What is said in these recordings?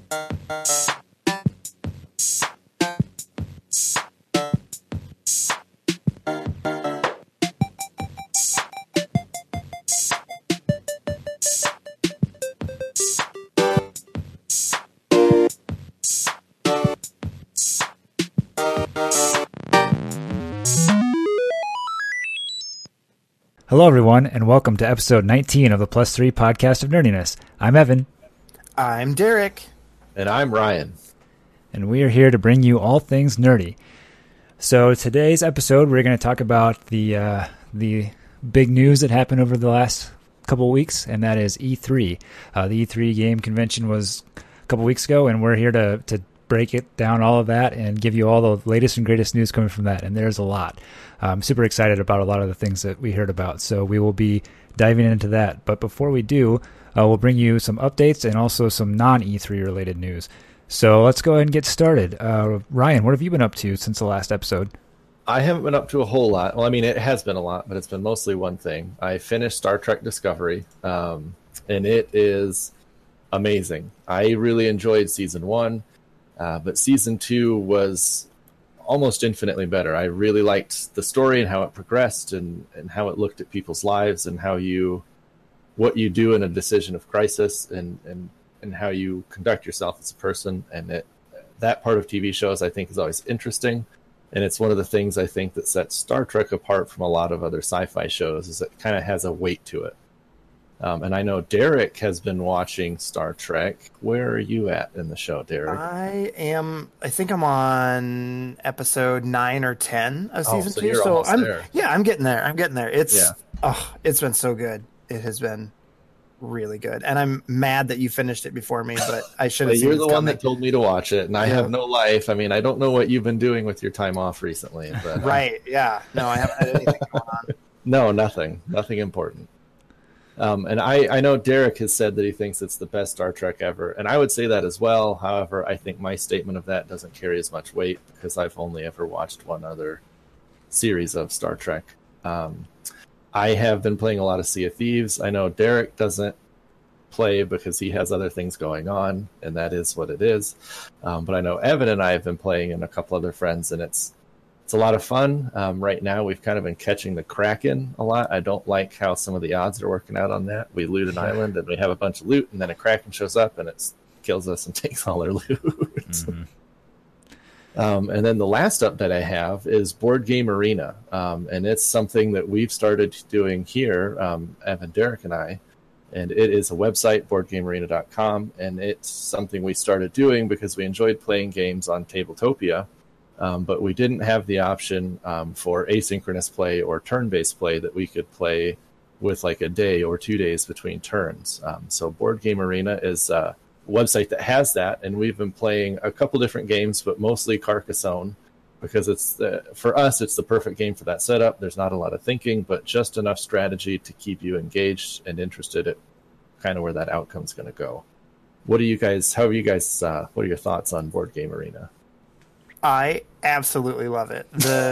Hello, everyone, and welcome to episode 19 of the Plus 3 Podcast of Nerdiness. I'm Evan. I'm Derek. And I'm Ryan. And we are here to bring you all things nerdy. So today's episode, we're going to talk about the big news that happened over the last couple of weeks, and that is E3. The E3 game convention was a couple weeks ago, and we're here to break it down, all of that, and give you all the latest and greatest news coming from that. And there's a lot. I'm super excited about a lot of the things that we heard about. So we will be diving into that. But before we do, we'll bring you some updates and also some non-E3 related news. So let's go ahead and get started. Ryan, what have you been up to since the last episode? I haven't been up to a whole lot. Well, I mean, it has been a lot, but it's been mostly one thing. I finished Star Trek Discovery, and it is amazing. I really enjoyed Season 1. But Season 2 was almost infinitely better. I really liked the story and how it progressed and how it looked at people's lives and what you do in a decision of crisis and how you conduct yourself as a person. And that part of TV shows, I think, is always interesting. And it's one of the things I think that sets Star Trek apart from a lot of other sci-fi shows is it kind of has a weight to it. And I know Derek has been watching Star Trek. Where are you at in the show, Derek? I think I'm on episode 9 or 10 of season 2. So I'm there. Yeah, I'm getting there. It's been so good. It has been really good. And I'm mad that you finished it before me, but I should have seen it. You're the one that told me to watch it, and I have no life. I mean, I don't know what you've been doing with your time off recently. But, right, yeah. No, I haven't had anything going on. No, nothing. Nothing important. And I know Derek has said that he thinks it's the best Star Trek ever, and I would say that as well. However, I think my statement of that doesn't carry as much weight because I've only ever watched one other series of Star Trek. I have been playing a lot of Sea of Thieves. I know Derek doesn't play because he has other things going on, and that is what it is. But I know Evan and I have been playing and a couple other friends, and it's a lot of fun. Right now, we've kind of been catching the Kraken a lot. I don't like how some of the odds are working out on that. We loot an island, and we have a bunch of loot, and then a Kraken shows up, and it kills us and takes all our loot. Mm-hmm. And then the last update I have is Board Game Arena, and it's something that we've started doing here, Evan, Derek, and I. And it is a website, boardgamearena.com, and it's something we started doing because we enjoyed playing games on Tabletopia. But we didn't have the option for asynchronous play or turn-based play that we could play with like a day or 2 days between turns. So Board Game Arena is a website that has that, and we've been playing a couple different games, but mostly Carcassonne, because for us, it's the perfect game for that setup. There's not a lot of thinking, but just enough strategy to keep you engaged and interested at kind of where that outcome's going to go. What are your thoughts on Board Game Arena? I absolutely love it.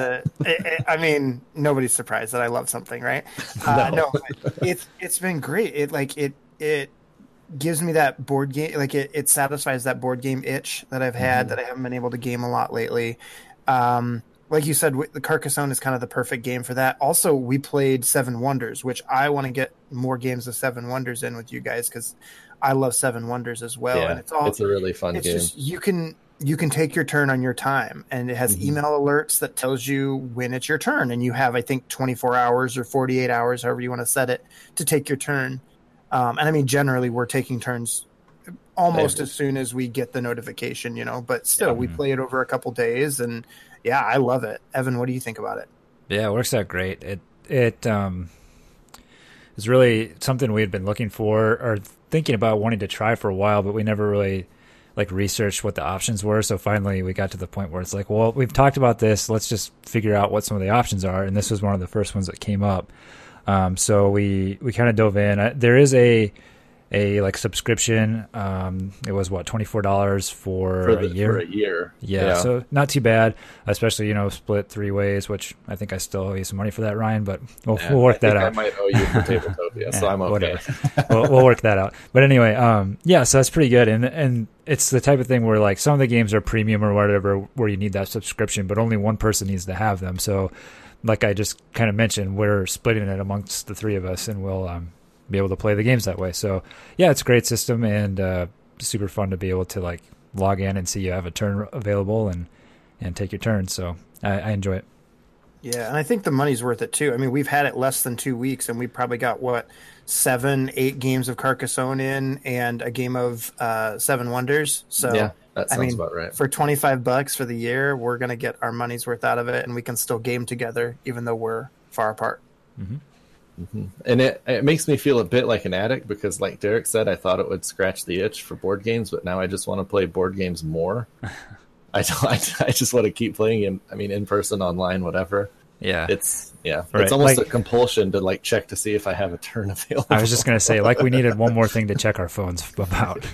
I mean, nobody's surprised that I love something, right? No, it's been great. It gives me that board game, it satisfies that board game itch that I've had that I haven't been able to game a lot lately. Like you said, the Carcassonne is kind of the perfect game for that. Also, we played Seven Wonders, which I want to get more games of Seven Wonders in with you guys because I love Seven Wonders as well. Yeah, and it's a really fun game. Just, you can take your turn on your time, and it has email alerts that tells you when it's your turn, and you have, I think, 24 hours or 48 hours, however you want to set it, to take your turn. And I mean, generally, we're taking turns almost as soon as we get the notification, but still, we play it over a couple days, and yeah, I love it. Evan, what do you think about it? Yeah, it works out great. It is really something we had been looking for or thinking about wanting to try for a while, but we never really researched what the options were. So finally we got to the point where it's like, well, we've talked about this. Let's just figure out what some of the options are. And this was one of the first ones that came up. So we kind of dove in. There is a like subscription. It was what, $24 for a year? For a year. Yeah, so not too bad, especially, split 3 ways, which I think I still owe you some money for that, Ryan, but we'll work that out. I might owe you for Tabletopia, so I'm okay. Whatever. we'll work that out. But anyway, so that's pretty good. And it's the type of thing where like some of the games are premium or whatever where you need that subscription, but only one person needs to have them. So like I just kind of mentioned, we're splitting it amongst the 3 of us, and we'll be able to play the games that way. So yeah, it's a great system, and super fun to be able to like log in and see you have a turn available and take your turn. So I enjoy it. Yeah, and I think the money's worth it too. I mean, we've had it less than 2 weeks, and we probably got 7-8 games of Carcassonne in, and a game of Seven Wonders. So yeah, that sounds about right. For $25 for the year, we're gonna get our money's worth out of it, and we can still game together even though we're far apart. Mm-hmm. Mm-hmm. And it makes me feel a bit like an addict because, like Derek said, I thought it would scratch the itch for board games, but now I just want to play board games more. I just want to keep playing in person, online, whatever. Yeah, it's right. almost a compulsion to like check to see if I have a turn available. I was just gonna say, like, we needed one more thing to check our phones about.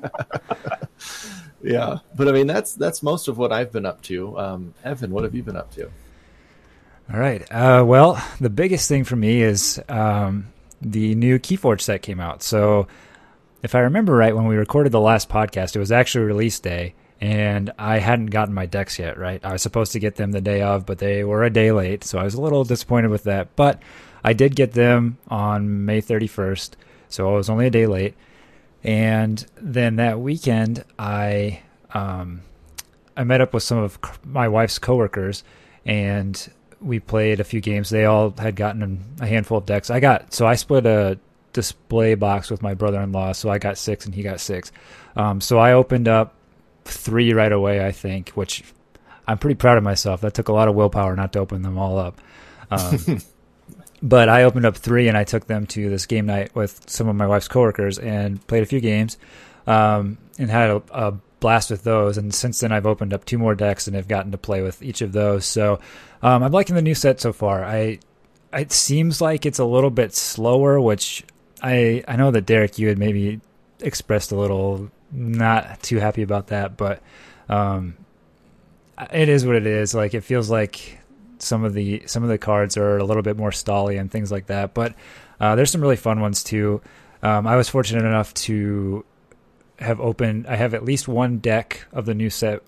Yeah, but I mean that's most of what I've been up to. Evan, what have you been up to? All right. Well, the biggest thing for me is the new Keyforge set came out. So if I remember right, when we recorded the last podcast, it was actually release day, and I hadn't gotten my decks yet, right? I was supposed to get them the day of, but they were a day late, so I was a little disappointed with that. But I did get them on May 31st, so I was only a day late. And then that weekend, I met up with some of my wife's coworkers, and we played a few games. They all had gotten a handful of decks. I split a display box with my brother-in-law, so I got 6 and he got 6. So I opened up 3 right away, I think, which I'm pretty proud of myself. That took a lot of willpower not to open them all up. But I opened up 3 and I took them to this game night with some of my wife's coworkers and played a few games, and had a blast with those. And since then I've opened up 2 more decks and have gotten to play with each of those. So I'm liking the new set so far. It seems like it's a little bit slower, which I know that Derek, you had maybe expressed a little not too happy about that, but it is what it is. Like, it feels like some of the cards are a little bit more stally and things like that, but there's some really fun ones too. I was fortunate enough to have I have at least one deck of the new set,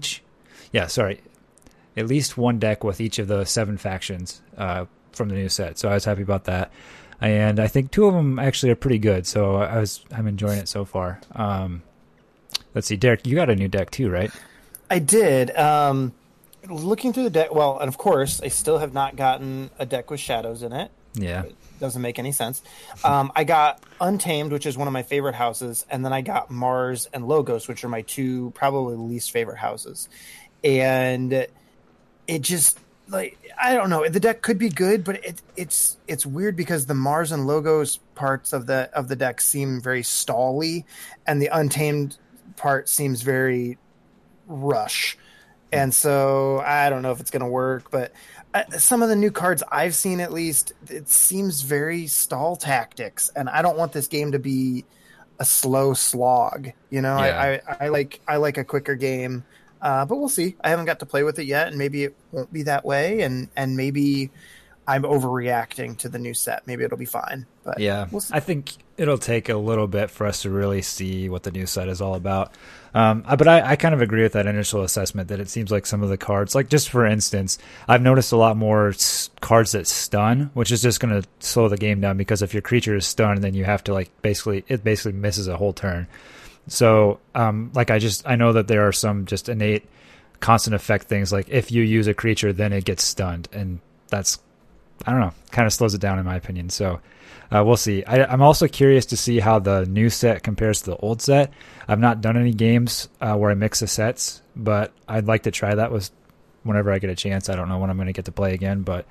at least one deck with each of the 7 factions from the new set. So I was happy about that. And I think 2 of them actually are pretty good. So I'm enjoying it so far. Let's see, Derek, you got a new deck too, right? I did. Looking through the deck, well, and of course, I still have not gotten a deck with shadows in it. Yeah. It doesn't make any sense. I got Untamed, which is one of my favorite houses, and then I got Mars and Logos, which are my 2 probably least favorite houses. And it just, like, I don't know. The deck could be good, but it's weird because the Mars and Logos parts of the deck seem very stally, and the Untamed part seems very rush. And so I don't know if it's going to work, but some of the new cards I've seen, at least, it seems very stall tactics, and I don't want this game to be a slow slog. Yeah. I like a quicker game, but we'll see. I haven't got to play with it yet, and maybe it won't be that way, and maybe I'm overreacting to the new set. Maybe it'll be fine. But yeah, we'll see. I think it'll take a little bit for us to really see what the new set is all about. But I kind of agree with that initial assessment that it seems like some of the cards, like just for instance, I've noticed a lot more cards that stun, which is just going to slow the game down, because if your creature is stunned, then you have to it basically misses a whole turn. So I know that there are some just innate constant effect things, like if you use a creature, then it gets stunned, and that's, I don't know, kind of slows it down in my opinion. So we'll see. I'm also curious to see how the new set compares to the old set. I've not done any games where I mix the sets, but I'd like to try that whenever I get a chance. I don't know when I'm going to get to play again, but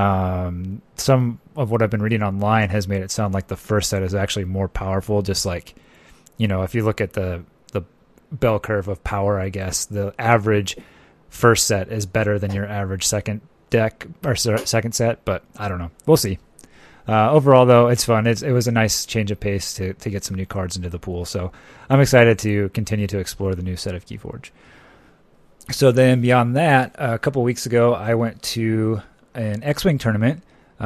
some of what I've been reading online has made it sound like the first set is actually more powerful. Just like, if you look at the bell curve of power, I guess the average first set is better than your average second deck or second set, but I don't know. We'll see. Overall, though, it's fun. It was a nice change of pace to get some new cards into the pool. So I'm excited to continue to explore the new set of Keyforge. So then beyond that, a couple weeks ago, I went to an X-Wing tournament.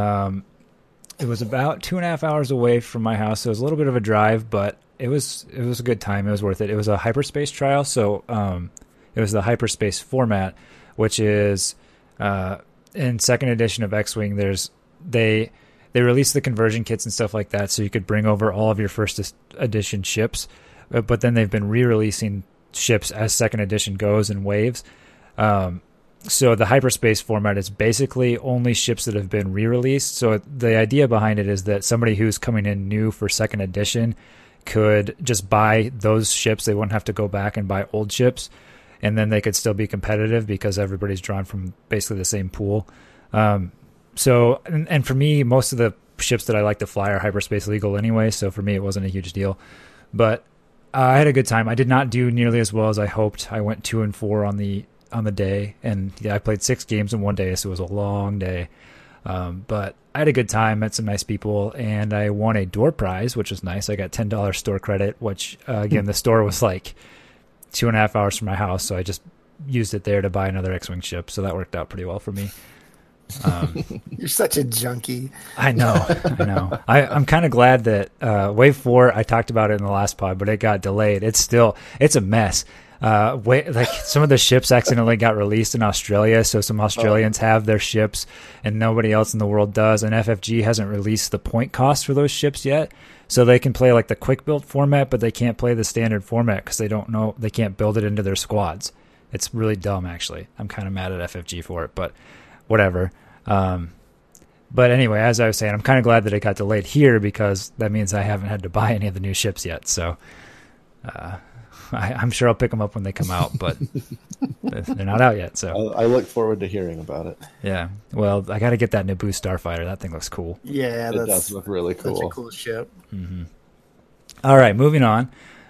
It was about 2.5 hours away from my house, so it was a little bit of a drive, but it was a good time. It was worth it. It was a hyperspace trial, so it was the hyperspace format, which is in second edition of X-Wing. They released the conversion kits and stuff like that, so you could bring over all of your first edition ships, but then they've been re-releasing ships as second edition goes in waves. So the hyperspace format is basically only ships that have been re-released. So the idea behind it is that somebody who's coming in new for second edition could just buy those ships. They wouldn't have to go back and buy old ships, and then they could still be competitive because everybody's drawn from basically the same pool. So for me, most of the ships that I like to fly are hyperspace legal anyway, so for me it wasn't a huge deal. But I had a good time. I did not do nearly as well as I hoped. I went 2-4 on the day, and I played 6 games in one day, so it was a long day. But I had a good time, met some nice people, and I won a door prize, which was nice. I got $10 store credit, which again, the store was like 2.5 hours from my house, so I just used it there to buy another X-Wing ship, so that worked out pretty well for me. You're such a junkie. I know. I'm kind of glad that Wave 4, I talked about it in the last pod, but it got delayed. It's a mess. Like some of the ships accidentally got released in Australia, so some Australians have their ships and nobody else in the world does, and FFG hasn't released the point cost for those ships yet, so they can play like the quick build format, but they can't play the standard format because they can't build it into their squads. It's really dumb, actually. I'm kind of mad at FFG for it, but whatever. But anyway, as I was saying, I'm kind of glad that it got delayed here because that means I haven't had to buy any of the new ships yet. So I'm sure I'll pick them up when they come out, but they're not out yet. So I look forward to hearing about it. Yeah. Well, I got to get that Naboo Starfighter. That thing looks cool. Yeah, it does look really cool. Such a cool ship. Mm-hmm. All right, moving on.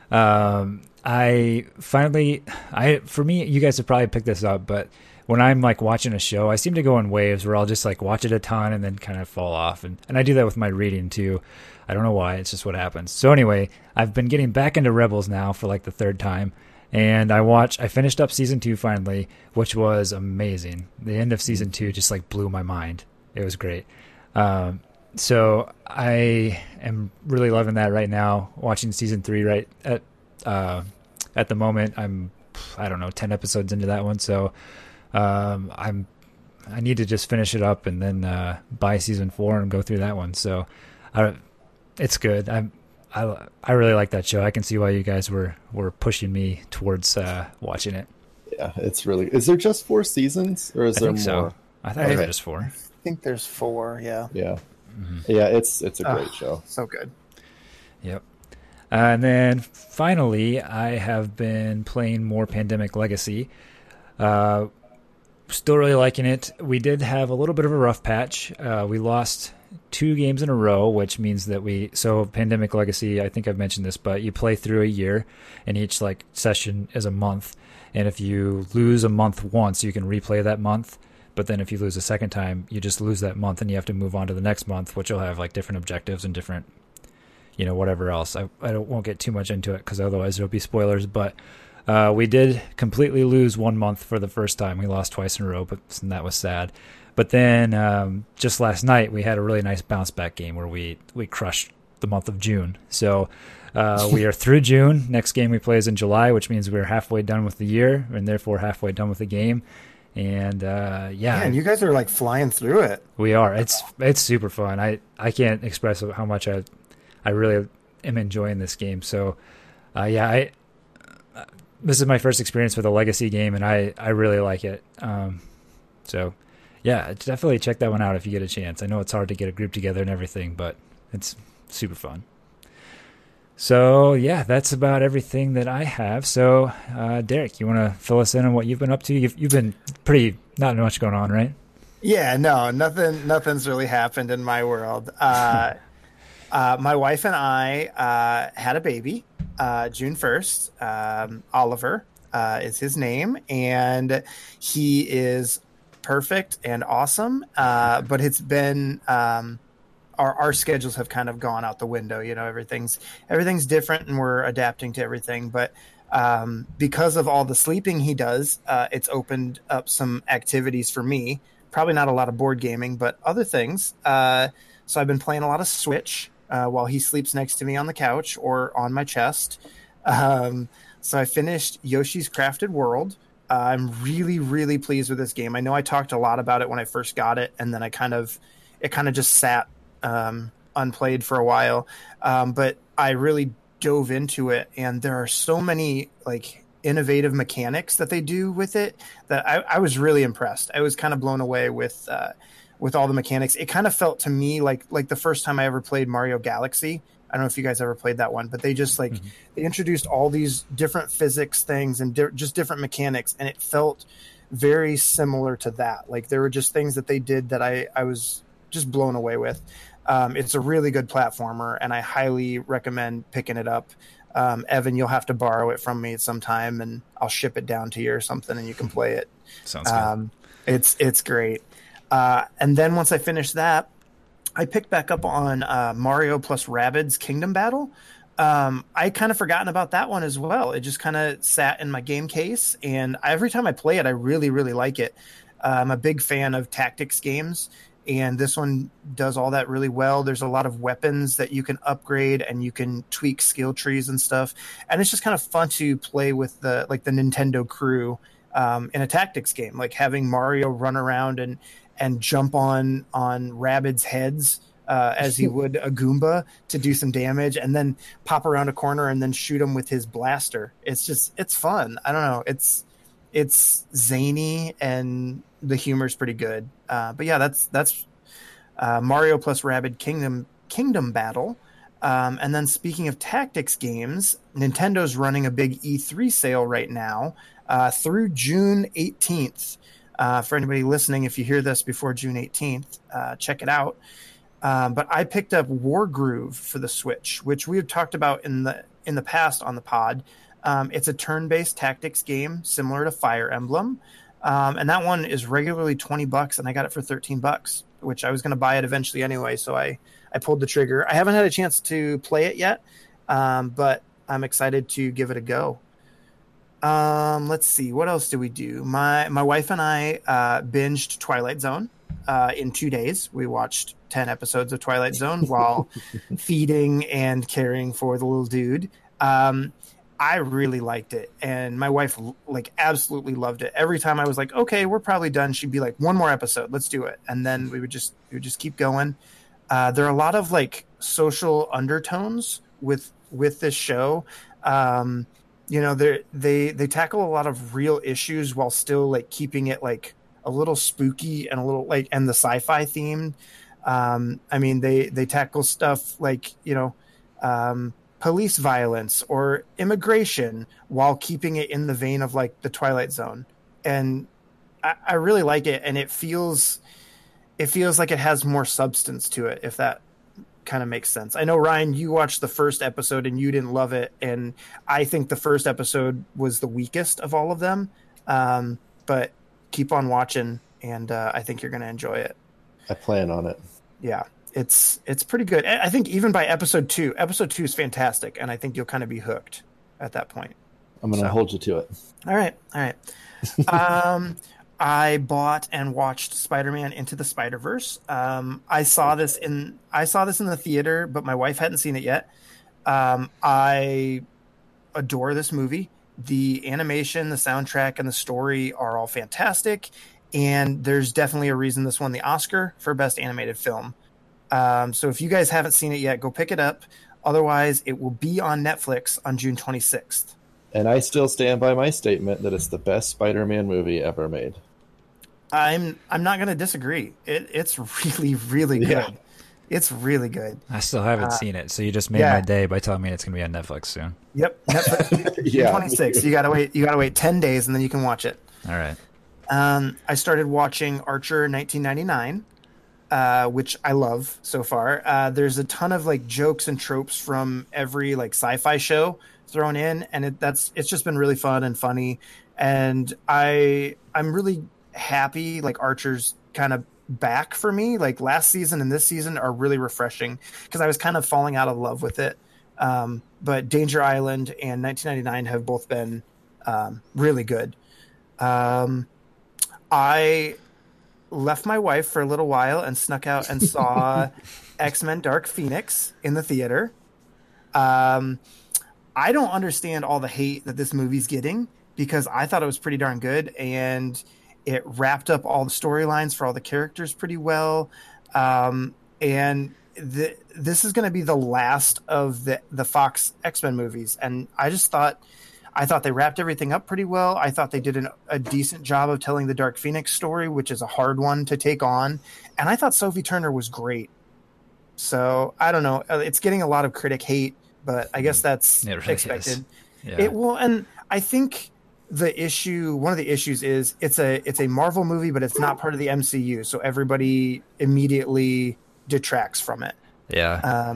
For me, you guys have probably picked this up, but when I'm like watching a show, I seem to go in waves where I'll just like watch it a ton and then kind of fall off. And I do that with my reading too. I don't know why. It's just what happens. So anyway, I've been getting back into Rebels now for like the 3rd time. And I finished up season 2 finally, which was amazing. The end of season 2 just like blew my mind. It was great. So I am really loving that right now. Watching season 3 right at the moment. I don't know, 10 episodes into that one. So I need to just finish it up and then buy season 4 and go through that one. So it's good. I really like that show. I can see why you guys were pushing me towards watching it. Yeah, it's really. Is there just 4 seasons, or is there more? So. I thought it was just 4. I think there's 4. Yeah. Yeah. Mm-hmm. Yeah. It's a great show. So good. Yep. And then finally, I have been playing more Pandemic Legacy. Still really liking it. We did have a little bit of a rough patch. We lost 2 games in a row, which means that so Pandemic Legacy, I think I've mentioned this, but you play through a year and each like session is a month. And if you lose a month once, you can replay that month. But then if you lose a second time, you just lose that month and you have to move on to the next month, which will have like different objectives and different, whatever else. I won't get too much into it because otherwise there'll be spoilers, but we did completely lose 1 month for the first time. We lost twice in a row, and that was sad. But then just last night, we had a really nice bounce back game where we crushed the month of June. So we are through June. Next game we play is in July, which means we're halfway done with the year and therefore halfway done with the game. And and you guys are like flying through it. We are. It's super fun. I can't express how much I really am enjoying this game. So this is my first experience with a Legacy game, and I really like it. So, yeah, definitely check that one out if you get a chance. I know it's hard to get a group together and everything, but it's super fun. So, yeah, that's about everything that I have. So, Derek, you want to fill us in on what you've been up to? You've been not much going on, right? Yeah, no, nothing's really happened in my world. My wife and I had a baby June 1st. Oliver is his name, and he is perfect and awesome. But it's been our schedules have kind of gone out the window. Everything's different, and we're adapting to everything. But because of all the sleeping he does, it's opened up some activities for me. Probably not a lot of board gaming, but other things. So I've been playing a lot of Switch while he sleeps next to me on the couch or on my chest. So I finished Yoshi's Crafted World. I'm really, really pleased with this game. I know I talked a lot about it when I first got it, and then it kind of just sat unplayed for a while. But I really dove into it, and there are so many like innovative mechanics that they do with it that I was really impressed. I was kind of blown away with all the mechanics. It kind of felt to me like the first time I ever played Mario Galaxy. I don't know if you guys ever played that one, but they just they introduced all these different physics things and just different mechanics, and it felt very similar to that. Like there were just things that they did that I was just blown away with. It's a really good platformer, and I highly recommend picking it up. Evan, you'll have to borrow it from me sometime, and I'll ship it down to you or something, and you can play it. Sounds good. It's great. And then once I finished that, I picked back up on Mario plus Rabbids Kingdom Battle. I kind of forgotten about that one as well. It just kind of sat in my game case, and every time I play it, I really, really like it. I'm a big fan of tactics games, and this one does all that really well. There's a lot of weapons that you can upgrade, and you can tweak skill trees and stuff. And it's just kind of fun to play with the Nintendo crew in a tactics game, like having Mario run around and jump on Rabbids' heads as he would a Goomba to do some damage, and then pop around a corner and then shoot him with his blaster. It's fun. I don't know. It's zany, and the humor's pretty good. But yeah, that's Mario plus Rabbids Kingdom Battle. And then speaking of tactics games, Nintendo's running a big E3 sale right now through June 18th. For anybody listening, if you hear this before June 18th, check it out. But I picked up Wargroove for the Switch, which we have talked about in the past on the pod. It's a turn-based tactics game similar to Fire Emblem. And that one is regularly $20, and I got it for $13, which I was going to buy it eventually anyway. So I pulled the trigger. I haven't had a chance to play it yet, but I'm excited to give it a go. Let's see. What else do we do? My wife and I binged Twilight Zone in 2 days. We watched 10 episodes of Twilight Zone while feeding and caring for the little dude. I really liked it, and my wife absolutely loved it. Every time I was like, okay, we're probably done, she'd be like, one more episode, let's do it. And then we would just keep going. There are a lot of social undertones with this show. They tackle a lot of real issues while still keeping it a little spooky and a little and the sci-fi themed. They tackle stuff police violence or immigration while keeping it in the vein of the Twilight Zone. And I really like it, and it feels like it has more substance to it, if that kind of makes sense. I know, Ryan, you watched the first episode and you didn't love it, and I think the first episode was the weakest of all of them. But keep on watching, and I think you're going to enjoy it. I plan on it. Yeah, it's pretty good. I think even by episode 2 is fantastic, and I think you'll kind of be hooked at that point. I'm going to hold you to it. All right. I bought and watched Spider-Man Into the Spider-Verse. I saw this in the theater, but my wife hadn't seen it yet. I adore this movie. The animation, the soundtrack, and the story are all fantastic, and there's definitely a reason this won the Oscar for Best Animated Film. So if you guys haven't seen it yet, go pick it up. Otherwise, it will be on Netflix on June 26th. And I still stand by my statement that it's the best Spider-Man movie ever made. I'm not going to disagree. It's really, really good. Yeah. It's really good. I still haven't seen it, so you just made my day by telling me it's going to be on Netflix soon. Yep, Netflix. 26. You gotta wait 10 days, and then you can watch it. All right. I started watching Archer 1999, which I love so far. There's a ton of jokes and tropes from every sci-fi show thrown in, and it's just been really fun and funny. And I'm really happy Archer's kind of back for me. Like last season and this season are really refreshing because I was kind of falling out of love with it. But Danger Island and 1999 have both been really good. I left my wife for a little while and snuck out and saw X-Men Dark Phoenix in the theater. I don't understand all the hate that this movie's getting because I thought it was pretty darn good, and it wrapped up all the storylines for all the characters pretty well. And this is going to be the last of the Fox X-Men movies, and I thought they wrapped everything up pretty well. I thought they did a decent job of telling the Dark Phoenix story, which is a hard one to take on. And I thought Sophie Turner was great. So I don't know. It's getting a lot of critic hate, but I guess that's really expected. Yeah. It will, and I think one of the issues is it's a Marvel movie, but it's not part of the MCU, so everybody immediately detracts from it. Yeah.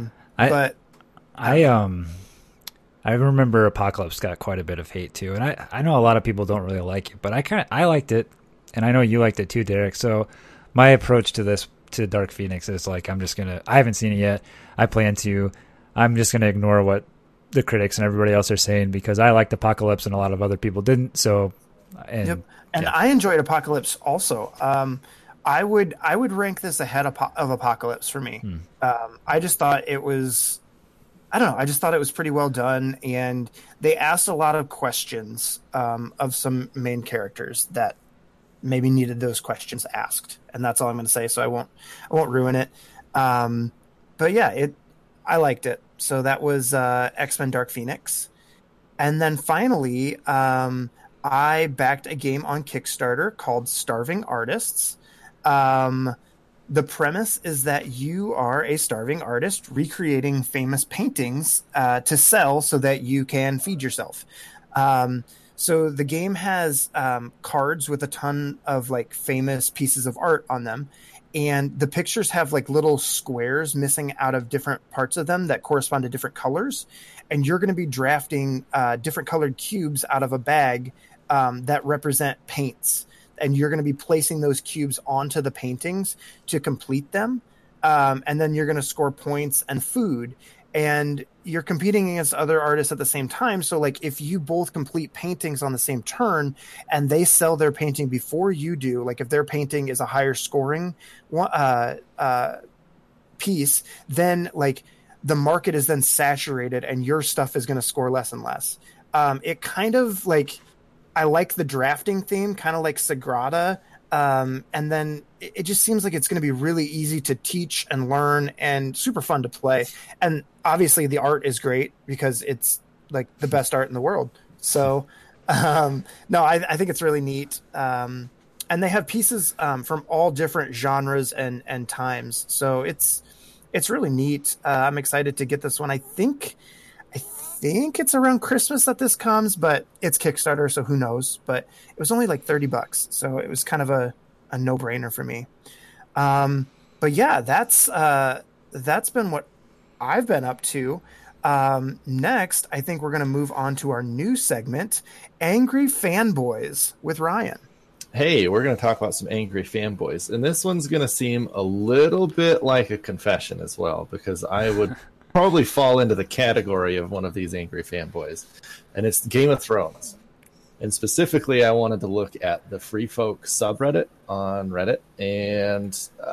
I remember Apocalypse got quite a bit of hate too, and I know a lot of people don't really like it, but I liked it, and I know you liked it too, Derek. So my approach to Dark Phoenix is like I haven't seen it yet. I'm just gonna ignore what the critics and everybody else are saying because I liked Apocalypse and a lot of other people didn't. So and I enjoyed Apocalypse also. I would rank this ahead of Apocalypse for me. I just thought it was. I don't know. I just thought it was pretty well done, and they asked a lot of questions of some main characters that maybe needed those questions asked, and that's all I'm going to say. So I won't ruin it. But yeah, I liked it. So that was X-Men Dark Phoenix, and then finally, I backed a game on Kickstarter called Starving Artists. The premise is that you are a starving artist recreating famous paintings to sell so that you can feed yourself. So the game has cards with a ton of like famous pieces of art on them. And the pictures have like little squares missing out of different parts of them that correspond to different colors. And you're going to be drafting different colored cubes out of a bag that represent paints. And you're going to be placing those cubes onto the paintings to complete them. And then you're going to score points and food. And you're competing against other artists at the same time. So like if you both complete paintings on the same turn and they sell their painting before you do, like if their painting is a higher scoring piece, then like the market is then saturated and your stuff is going to score less and less. It kind of like, I like the drafting theme, kind of like Sagrada. And then it just seems like it's going to be really easy to teach and learn and super fun to play. And obviously the art is great because it's like the best art in the world. So, no, I think it's really neat. And they have pieces from all different genres and times. So it's really neat. I'm excited to get this one. I think it's around Christmas that this comes, but it's Kickstarter, so who knows? But it was only like $30, so it was kind of a no-brainer for me. But yeah, that's been what I've been up to. Next, I think we're going to move on to our new segment, Angry Fanboys with Ryan. Hey, we're going to talk about some angry fanboys, and this one's going to seem a little bit like a confession as well, because I would probably fall into the category of one of these angry fanboys, and it's Game of Thrones. And specifically, I wanted to look at the Free Folk subreddit on Reddit, and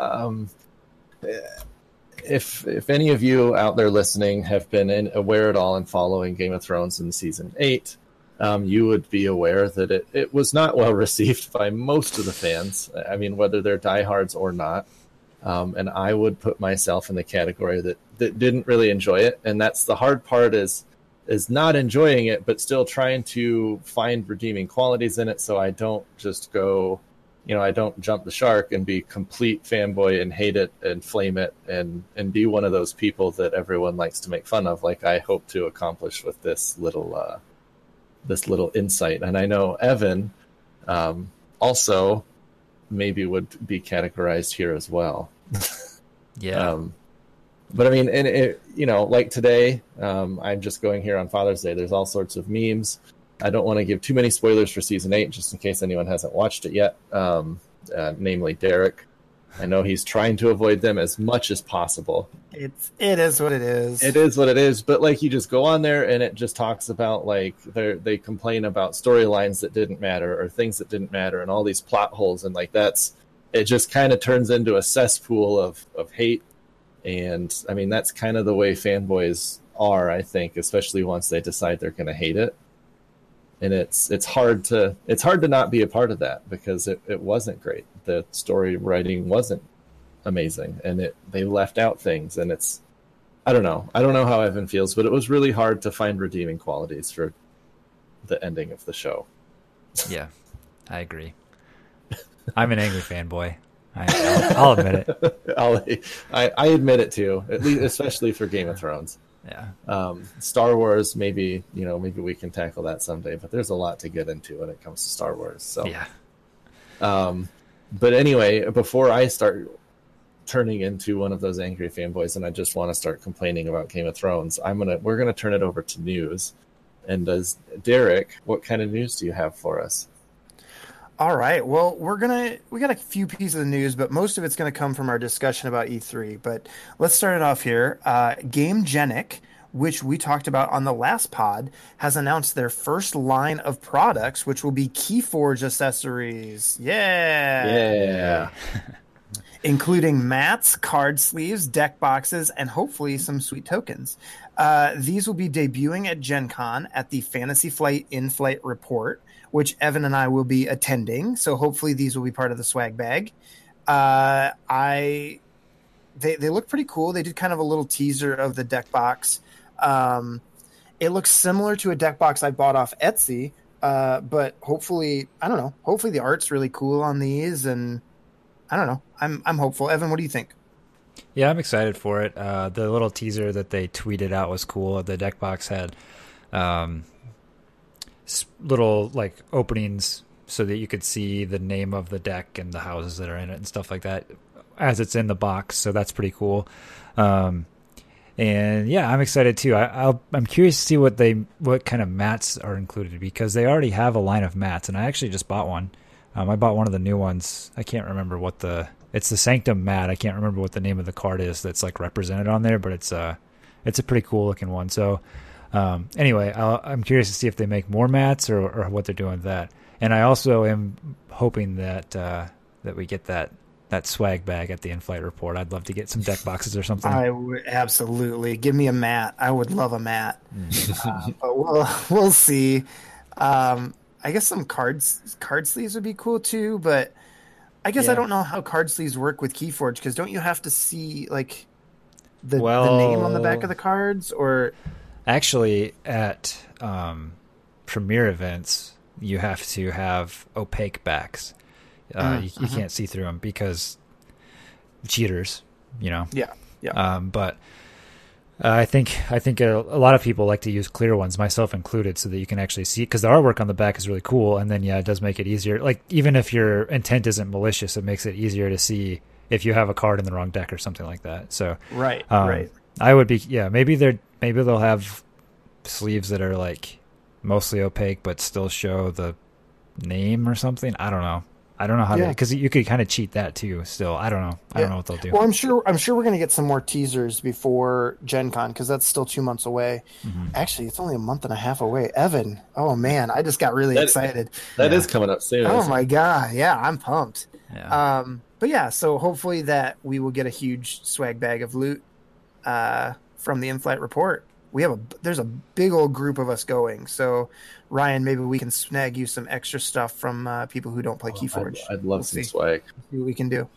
if any of you out there listening have been aware at all and following Game of Thrones in season 8, you would be aware that it was not well received by most of the fans. I mean, whether they're diehards or not. And I would put myself in the category that didn't really enjoy it. And that's the hard part is not enjoying it, but still trying to find redeeming qualities in it. So I don't just go, I don't jump the shark and be complete fanboy and hate it and flame it and be one of those people that everyone likes to make fun of, like I hope to accomplish with this little insight. And I know Evan also maybe would be categorized here as well. Yeah. But I mean, and like today, I'm just going here on Father's Day. There's all sorts of memes. I don't want to give too many spoilers for season 8, just in case anyone hasn't watched it yet. Namely Derek. I know he's trying to avoid them as much as possible. It is what it is. It is what it is. But like, you just go on there and it just talks about like they complain about storylines that didn't matter or things that didn't matter and all these plot holes, and like it just kind of turns into a cesspool of hate. And I mean, that's kind of the way fanboys are, I think, especially once they decide they're going to hate it. And it's hard to not be a part of that, because it wasn't great. The story writing wasn't amazing, and they left out things, and I don't know how Evan feels, but it was really hard to find redeeming qualities for the ending of the show. Yeah, I agree. I'm an angry fanboy. I'll admit it. I admit it too, at least, especially for Game of Thrones. Yeah. Star Wars, maybe we can tackle that someday, but there's a lot to get into when it comes to Star Wars. So yeah. But anyway, before I start turning into one of those angry fanboys and I just want to start complaining about Game of Thrones, we're gonna turn it over to news. And Derek, what kind of news do you have for us? All right. Well, we got a few pieces of news, but most of it's going to come from our discussion about E3. But let's start it off here. GameGenic, which we talked about on the last pod, has announced their first line of products, which will be Keyforge accessories. Yeah. Including mats, card sleeves, deck boxes, and hopefully some sweet tokens. These will be debuting at Gen Con at the Fantasy Flight In-Flight Report, which Evan and I will be attending. So hopefully these will be part of the swag bag. They look pretty cool. They did kind of a little teaser of the deck box. It looks similar to a deck box I bought off Etsy, but hopefully, I don't know. Hopefully the art's really cool on these, and I don't know. I'm hopeful. Evan, what do you think? Yeah, I'm excited for it. The little teaser that they tweeted out was cool. The deck box had little like openings so that you could see the name of the deck and the houses that are in it and stuff like that as it's in the box. So that's pretty cool. And yeah, I'm excited too. I'm curious to see what kind of mats are included, because they already have a line of mats, and I actually just bought one. I bought one of the new ones. I can't remember it's the Sanctum mat. I can't remember what the name of the card is that's like represented on there, but it's a pretty cool looking one. So anyway, I'm curious to see if they make more mats or what they're doing with that. And I also am hoping that we get that swag bag at the in-flight report. I'd love to get some deck boxes or something. I would absolutely give me a mat. I would love a mat. But we'll see. I guess some card sleeves would be cool too, but I guess I don't know how card sleeves work with Keyforge, because don't you have to see like the name on the back of the cards? Or actually at premiere events you have to have opaque backs. You can't see through them because cheaters, Yeah. But I think a lot of people like to use clear ones, myself included, so that you can actually see, because the artwork on the back is really cool. And then, it does make it easier. Like, even if your intent isn't malicious, it makes it easier to see if you have a card in the wrong deck or something like that. So, right. I would be, maybe they'll have sleeves that are like mostly opaque, but still show the name or something. I don't know how to, because you could kind of cheat that too. Still, I don't know. I don't know what they'll do. Well, I'm sure we're going to get some more teasers before Gen Con, because that's still 2 months away. Mm-hmm. Actually, it's only a month and a half away. Evan, oh man, I just got really excited. That is coming up soon. Oh my god, yeah, I'm pumped. Yeah. But yeah, so hopefully that we will get a huge swag bag of loot from the in-flight report. There's a big old group of us going. So Ryan, maybe we can snag you some extra stuff from people who don't play Keyforge. I'd love some swag. See what we can do.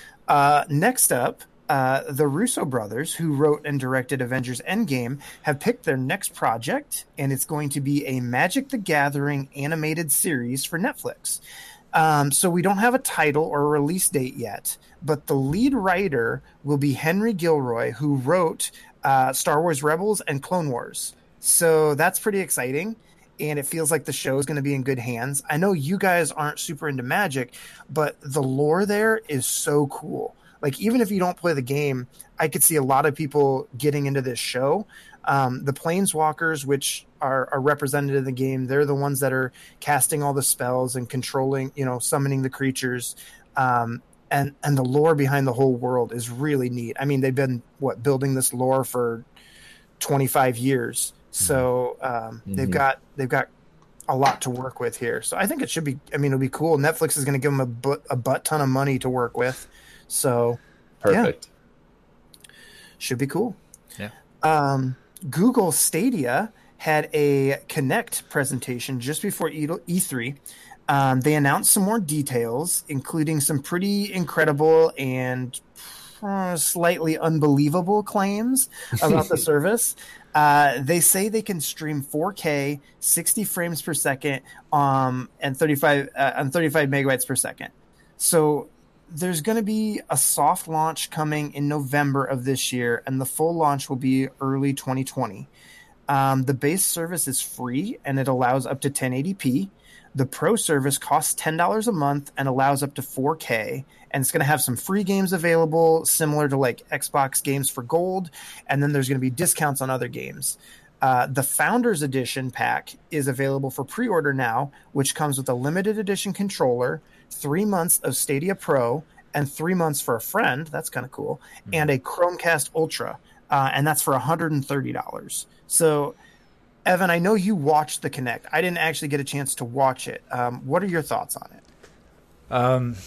Next up, the Russo brothers, who wrote and directed Avengers Endgame, have picked their next project, and it's going to be a Magic the Gathering animated series for Netflix. So we don't have a title or a release date yet, but the lead writer will be Henry Gilroy, who wrote Star Wars Rebels and Clone Wars. So that's pretty exciting, and it feels like the show is going to be in good hands. I know you guys aren't super into Magic, but the lore there is so cool. Like, even if you don't play the game, I could see a lot of people getting into this show. The Planeswalkers, which are represented in the game, they're the ones that are casting all the spells and controlling, summoning the creatures. and the lore behind the whole world is really neat. I mean, they've been building this lore for 25 years, so they've got a lot to work with here. So I think it should be. I mean, it'll be cool. Netflix is going to give them a butt ton of money to work with, so perfect. Yeah. Should be cool. Yeah. Google Stadia had a Connect presentation just before E3. They announced some more details, including some pretty incredible and slightly unbelievable claims about the service. They say they can stream 4K, 60 frames per second, and 35 megabytes per second. So there's going to be a soft launch coming in November of this year, and the full launch will be early 2020. The base service is free, and it allows up to 1080p. The Pro service costs $10 a month and allows up to 4K, and it's going to have some free games available, similar to like Xbox games for Gold, and then there's going to be discounts on other games. The Founders Edition pack is available for pre-order now, which comes with a limited edition controller, 3 months of Stadia Pro, and 3 months for a friend. That's kind of cool. And a Chromecast Ultra, and that's for $130. So, Evan, I know you watched the Kinect. I didn't actually get a chance to watch it. What are your thoughts on it?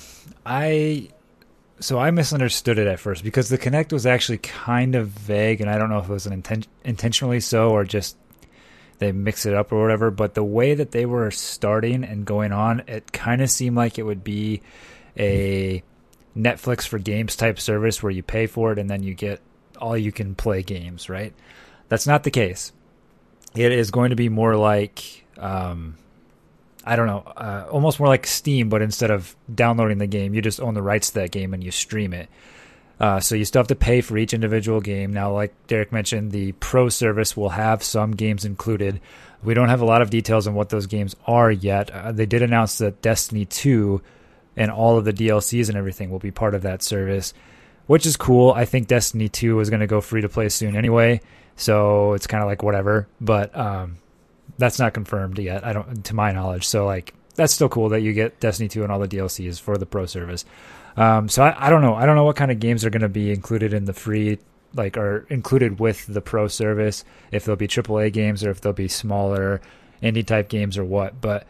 I misunderstood it at first because the Kinect was actually kind of vague, and I don't know if it was intentionally so or just they mix it up or whatever. But the way that they were starting and going on, it kind of seemed like it would be a Netflix for games type service where you pay for it and then you get all you can play games, right? That's not the case. It is going to be more like, almost more like Steam, but instead of downloading the game, you just own the rights to that game and you stream it. So you still have to pay for each individual game. Now, like Derek mentioned, the Pro service will have some games included. We don't have a lot of details on what those games are yet. They did announce that Destiny 2 and all of the DLCs and everything will be part of that service, which is cool. I think Destiny 2 is going to go free to play soon anyway. So it's kind of like whatever, but that's not confirmed yet. To my knowledge. So like that's still cool that you get Destiny 2 and all the DLCs for the Pro service. So I don't know. I don't know what kind of games are going to be included in the free, like are included with the Pro service. If they'll be AAA games or if they'll be smaller indie type games or what. But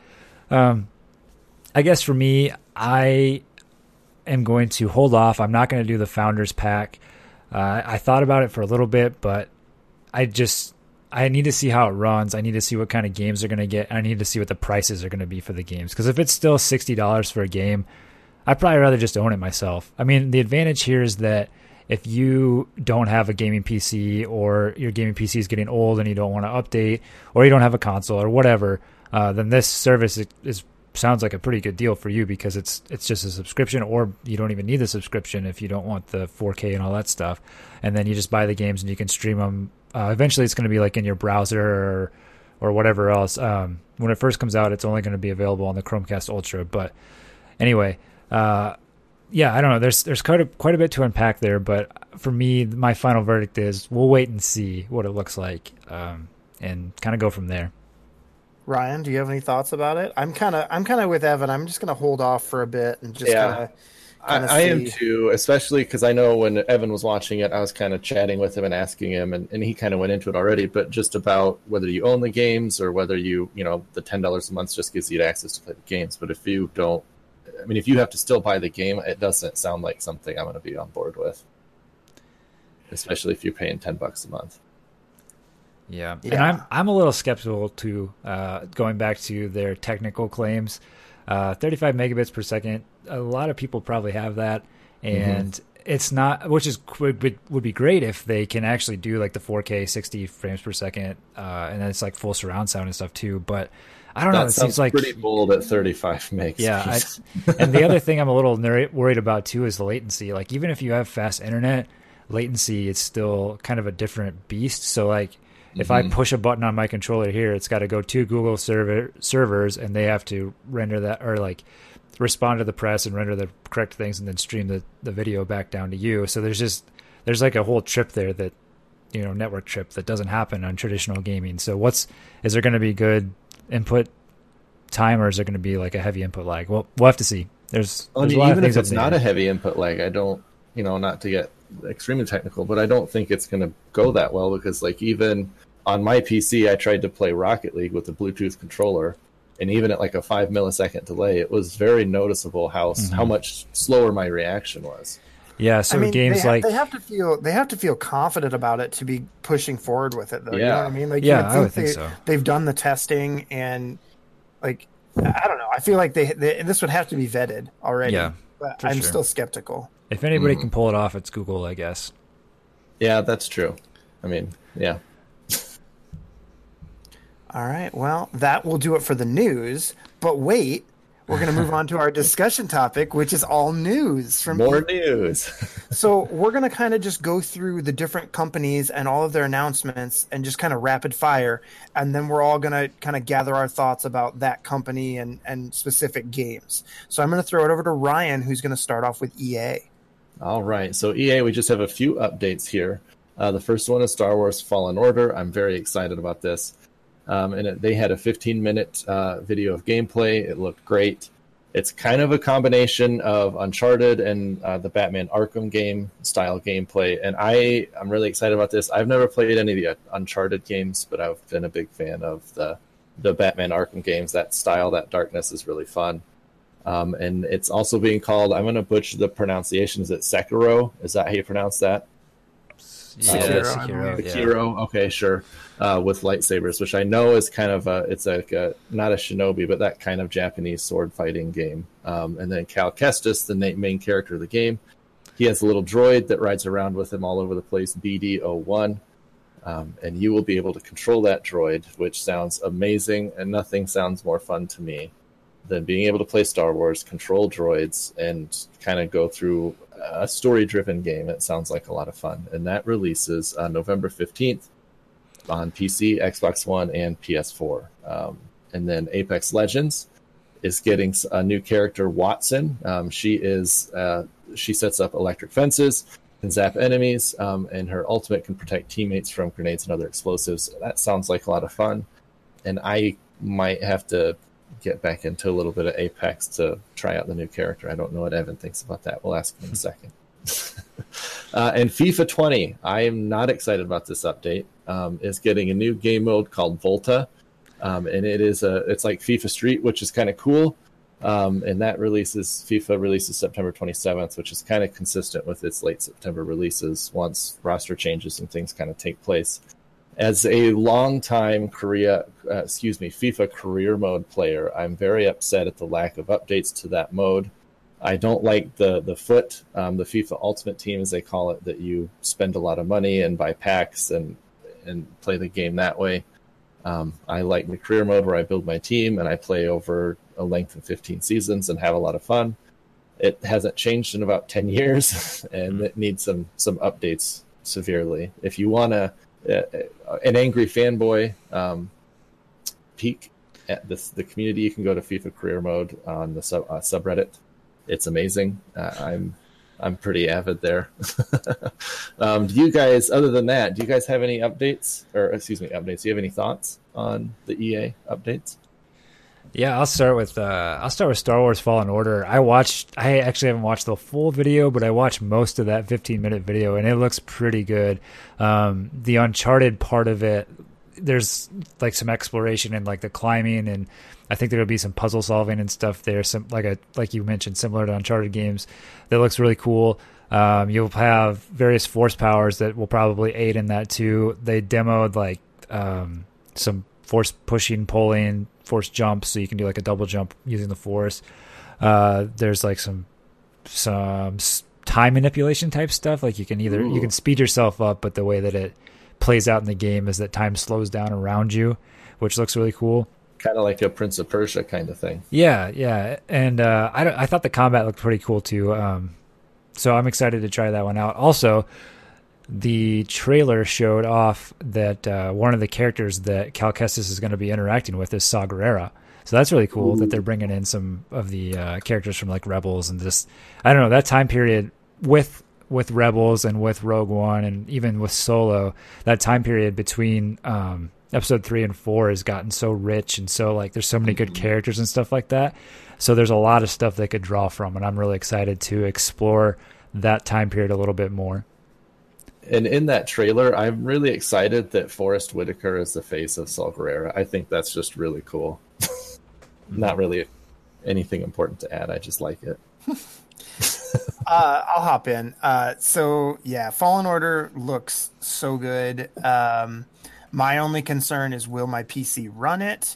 I guess for me, I am going to hold off. I'm not going to do the Founders Pack. I thought about it for a little bit, but I need to see how it runs. I need to see what kind of games they're going to get. I need to see what the prices are going to be for the games. Because if it's still $60 for a game, I'd probably rather just own it myself. I mean, the advantage here is that if you don't have a gaming PC or your gaming PC is getting old and you don't want to update or you don't have a console or whatever, then this service sounds like a pretty good deal for you because it's just a subscription, or you don't even need the subscription if you don't want the 4K and all that stuff. And then you just buy the games and you can stream them. Eventually it's going to be like in your browser or whatever else. When it first comes out, it's only going to be available on the Chromecast Ultra. But anyway, I don't know. There's quite a bit to unpack there. But for me, my final verdict is we'll wait and see what it looks like and kind of go from there. Ryan, do you have any thoughts about it? I'm kind of with Evan. I'm just going to hold off for a bit and just I am too, especially because I know when Evan was watching it, I was kind of chatting with him and asking him, and he kind of went into it already, but just about whether you own the games or whether the $10 a month just gives you access to play the games. But if you don't, if you have to still buy the game, it doesn't sound like something I'm going to be on board with, especially if you're paying $10 a month. Yeah. And I'm a little skeptical too, going back to their technical claims. 35 megabits per second, a lot of people probably have that, and it's not, which would be great if they can actually do like the 4K 60 frames per second, and then it's like full surround sound and stuff too. But I don't know. It seems like pretty bold at 35 megs. Yeah. And the other thing I'm a little worried about too is the latency. Like even if you have fast internet, latency is still kind of a different beast. So like, if I push a button on my controller here, it's got to go to Google servers, and they have to render that or like respond to the press and render the correct things, and then stream the video back down to you. So there's like a whole trip there that network trip that doesn't happen on traditional gaming. So is there going to be good input time, or is there going to be like a heavy input lag? Well, we'll have to see. There's I mean, a lot of even things if it's up not there. a heavy input lag, I don't, not to get extremely technical, but I don't think it's going to go that well because, like, even on my PC, I tried to play Rocket League with a Bluetooth controller, and even at like a 5 millisecond delay, it was very noticeable how much slower my reaction was. Yeah, so games like they have to feel confident about it to be pushing forward with it, though. You know what I mean? Like, yeah, I would think so. They've done the testing, and like, I don't know. I feel like this would have to be vetted already. Yeah, but I'm still skeptical. If anybody can pull it off, it's Google, I guess. Yeah, that's true. I mean, yeah. All right. Well, that will do it for the news. But wait, we're going to move on to our discussion topic, which is all news from more news. So we're going to kind of just go through the different companies and all of their announcements and just kind of rapid fire. And then we're all going to kind of gather our thoughts about that company and specific games. So I'm going to throw it over to Ryan, who's going to start off with EA. All right. So EA, we just have a few updates here. The first one is Star Wars Fallen Order. I'm very excited about this. They had a 15-minute video of gameplay. It looked great. It's kind of a combination of Uncharted and the Batman Arkham game style gameplay. And I'm really excited about this. I've never played any of the Uncharted games, but I've been a big fan of the Batman Arkham games. That style, that darkness is really fun. And it's also being called, I'm going to butcher the pronunciation. Is it Sekiro? Is that how you pronounce that? Sekiro. Okay, sure. With lightsabers, which I know is kind of it's like not a shinobi, but that kind of Japanese sword fighting game. And then Cal Kestis, the main character of the game, he has a little droid that rides around with him all over the place, BD-01. And you will be able to control that droid, which sounds amazing, and nothing sounds more fun to me than being able to play Star Wars, control droids, and kind of go through a story-driven game. It sounds like a lot of fun. And that releases on November 15th on PC, Xbox One, and PS4. And then Apex Legends is getting a new character, Watson. She sets up electric fences, can zap enemies, and her ultimate can protect teammates from grenades and other explosives. That sounds like a lot of fun. And I might have to get back into a little bit of Apex to try out the new character. I don't know what Evan thinks about that. We'll ask him in a second. And FIFA 20, I am not excited about this update. Is getting a new game mode called Volta, and it's like FIFA Street, which is kind of cool. And that FIFA releases September 27th, which is kind of consistent with its late September releases once roster changes and things kind of take place. As a long-time FIFA career mode player, I'm very upset at the lack of updates to that mode. I don't like the FIFA Ultimate Team, as they call it, that you spend a lot of money and buy packs and play the game that way. I like the career mode where I build my team and I play over a length of 15 seasons and have a lot of fun. It hasn't changed in about 10 years, and it needs some updates severely. If you want an angry fanboy peek at the community, you can go to FIFA Career Mode on the subreddit. It's amazing. I'm pretty avid there. Do you guys, other than that, do you guys have any updates? Do you have any thoughts on the EA updates? Yeah, I'll start with Star Wars Fallen Order. I actually haven't watched the full video, but I watched most of that 15-minute video, and it looks pretty good. The Uncharted part of it, there's like some exploration and like the climbing, and I think there'll be some puzzle solving and stuff there. Some like you mentioned, similar to Uncharted games. That looks really cool. You'll have various force powers that will probably aid in that too. They demoed like some force pushing, pulling, force jumps, so you can do like a double jump using the force. There's like some time manipulation type stuff. Like you can speed yourself up, but the way that it plays out in the game is that time slows down around you, which looks really cool. Kind of like a Prince of Persia kind of thing. Yeah. And I thought the combat looked pretty cool too. So I'm excited to try that one out. Also, the trailer showed off that one of the characters that Cal Kestis is going to be interacting with is Saw Gerrera. So that's really cool that they're bringing in some of the characters from like Rebels and just, I don't know, that time period with Rebels and with Rogue One and even with Solo, that time period between episode 3 and 4 has gotten so rich and so like there's so many good characters and stuff like that. So there's a lot of stuff they could draw from, and I'm really excited to explore that time period a little bit more. And in that trailer, I'm really excited that Forrest Whitaker is the face of Saw Gerrera. I think that's just really cool. Not really anything important to add. I just like it. I'll hop in. So yeah, Fallen Order looks so good. My only concern is, will my PC run it?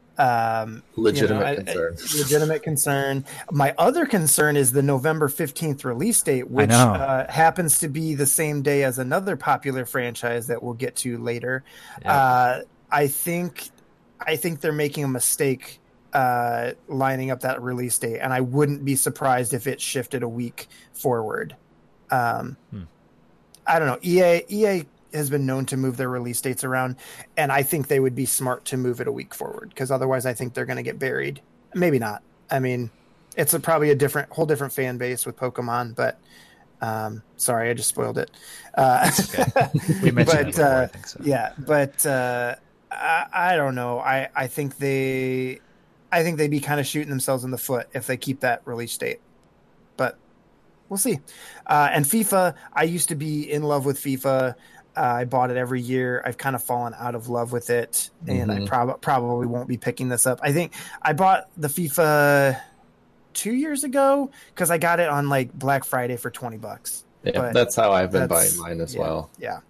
Legitimate concern. My other concern is the November 15th release date, which happens to be the same day as another popular franchise that we'll get to later. Yep. I think they're making a mistake lining up that release date, and I wouldn't be surprised if it shifted a week forward. I don't know. EA has been known to move their release dates around, and I think they would be smart to move it a week forward, because otherwise I think they're going to get buried. Maybe not. I mean, it's probably a whole different fan base with Pokemon, but sorry, I just spoiled it. Okay. We mentioned it before, I think so. Yeah, but I don't know. I think they'd be kind of shooting themselves in the foot if they keep that release date. But we'll see. And FIFA, I used to be in love with FIFA. I bought it every year. I've kind of fallen out of love with it, and I probably won't be picking this up. I think I bought the FIFA 2 years ago because I got it on like Black Friday for $20. Yeah, but that's how I've been buying mine as well. Yeah.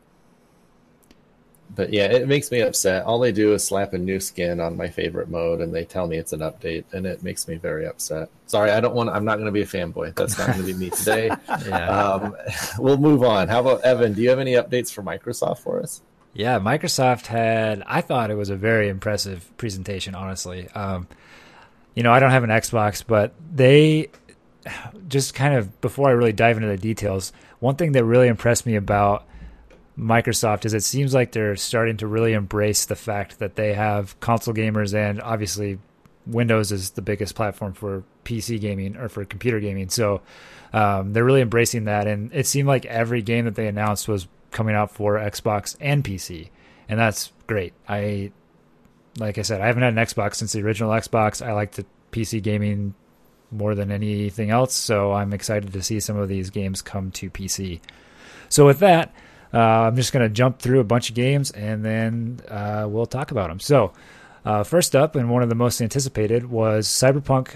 But yeah, it makes me upset. All they do is slap a new skin on my favorite mode, and they tell me it's an update, and it makes me very upset. Sorry, I'm not going to be a fanboy. That's not going to be me today. We'll move on. How about Evan? Do you have any updates for Microsoft for us? Yeah, Microsoft I thought it was a very impressive presentation, honestly. I don't have an Xbox, but they just kind of, before I really dive into the details, one thing that really impressed me about Microsoft is it seems like they're starting to really embrace the fact that they have console gamers, and obviously Windows is the biggest platform for PC gaming or for computer gaming. So they're really embracing that. And it seemed like every game that they announced was coming out for Xbox and PC. And that's great. Like I said, I haven't had an Xbox since the original Xbox. I like the PC gaming more than anything else. So I'm excited to see some of these games come to PC. So with that, I'm just going to jump through a bunch of games, and then we'll talk about them. So first up, and one of the most anticipated, was Cyberpunk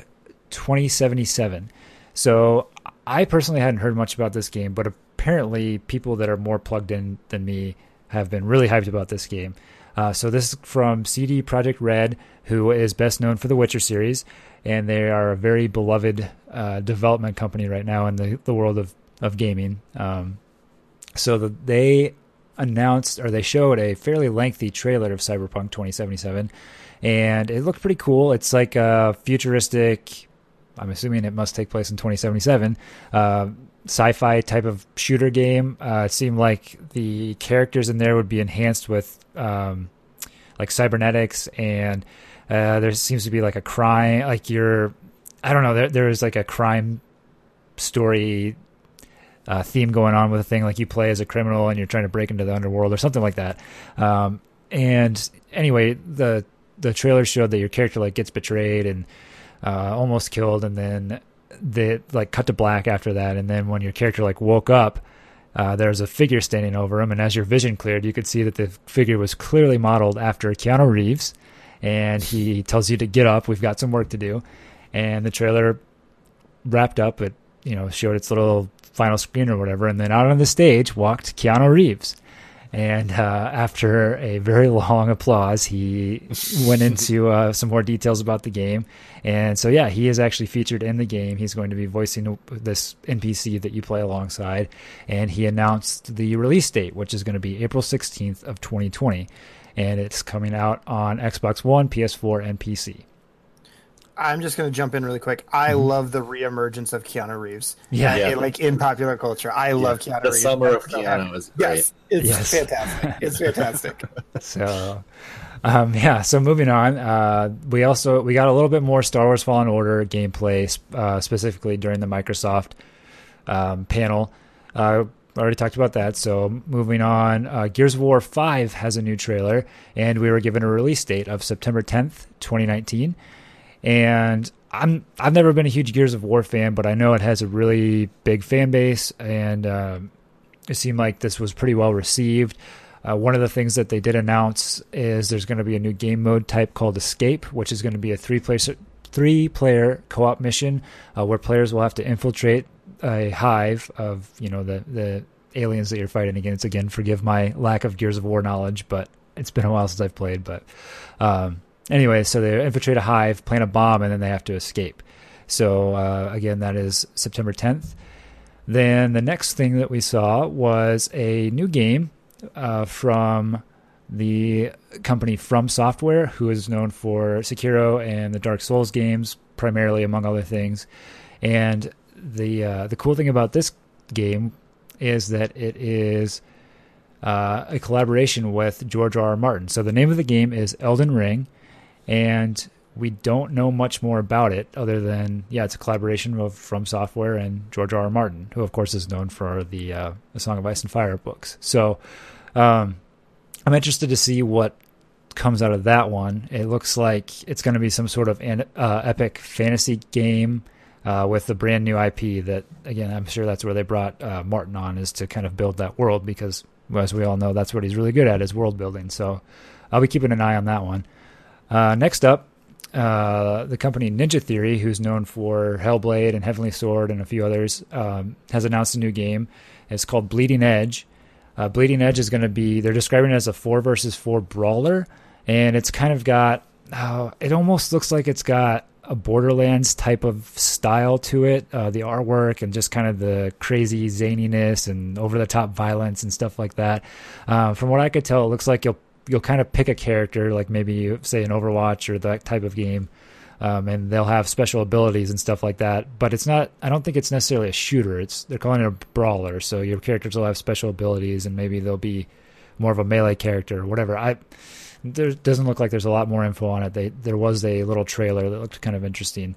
2077. So I personally hadn't heard much about this game, but apparently people that are more plugged in than me have been really hyped about this game. So this is from CD Projekt Red, who is best known for the Witcher series, and they are a very beloved development company right now in the world of gaming. So they announced, or they showed, a fairly lengthy trailer of Cyberpunk 2077, and it looked pretty cool. It's like a futuristic, I'm assuming it must take place in 2077, sci-fi type of shooter game. It seemed like the characters in there would be enhanced with like cybernetics, and there seems to be like a crime, like I don't know, there's like a crime story theme going on with a thing, like you play as a criminal and you're trying to break into the underworld or something like that. And anyway, the trailer showed that your character like gets betrayed and almost killed, and then they like cut to black after that. And then when your character like woke up, there's a figure standing over him, and as your vision cleared, you could see that the figure was clearly modeled after Keanu Reeves, and he tells you to get up, we've got some work to do. And the trailer wrapped up, it showed its little final screen or whatever, and then out on the stage walked Keanu Reeves. And after a very long applause, he went into some more details about the game. And so, yeah, he is actually featured in the game. He's going to be voicing this NPC that you play alongside. And he announced the release date, which is going to be April 16th of 2020. And it's coming out on Xbox One, PS4, and PC. I'm just going to jump in really quick. I love the reemergence of Keanu Reeves. Yeah. Like in popular culture. I love Keanu Reeves. The summer of Keanu is great. Yes, it's fantastic. It's fantastic. So, so moving on, we got a little bit more Star Wars Fallen already talked about that. So moving on, Gears of War 5 has a new trailer, and we were given a release date of September 10th, 2019. And I've never been a huge Gears of War fan, but I know it has a really big fan base, and it seemed like this was pretty well received. One of the things that they did announce is there's going to be a new game mode type called Escape, which is going to be a three-player co-op mission where players will have to infiltrate a hive of, the aliens that you're fighting against. Again, forgive my lack of Gears of War knowledge, but it's been a while since I've played. But anyway, so they infiltrate a hive, plant a bomb, and then they have to escape. So again, that is September 10th. Then the next thing that we saw was a new game from the company From Software, who is known for Sekiro and the Dark Souls games, primarily, among other things. And the cool thing about this game is that it is a collaboration with George R.R. Martin. So the name of the game is Elden Ring, and we don't know much more about it other than, it's a collaboration of From Software and George R.R. Martin, who, of course, is known for the Song of Ice and Fire books. So I'm interested to see what comes out of that one. It looks like it's going to be some sort of epic fantasy game with a brand new IP that, again, I'm sure that's where they brought Martin on, is to kind of build that world, because, as we all know, that's what he's really good at, is world building. So I'll be keeping an eye on that one. Next up, the company Ninja Theory, who's known for Hellblade and Heavenly Sword and a few others, has announced a new game. It's called Bleeding Edge. Bleeding Edge is going to be, they're describing it as a 4 versus 4 brawler, and it's kind of got, it almost looks like it's got a Borderlands type of style to it, the artwork and just kind of the crazy zaniness and over-the-top violence and stuff like that. From what I could tell, it looks like you'll kind of pick a character, like maybe, say, an Overwatch or that type of game, and they'll have special abilities and stuff like that. But it's not, I don't think it's necessarily a shooter. They're calling it a brawler, so your characters will have special abilities, and maybe they'll be more of a melee character or whatever. There doesn't look like there's a lot more info on it. There was a little trailer that looked kind of interesting.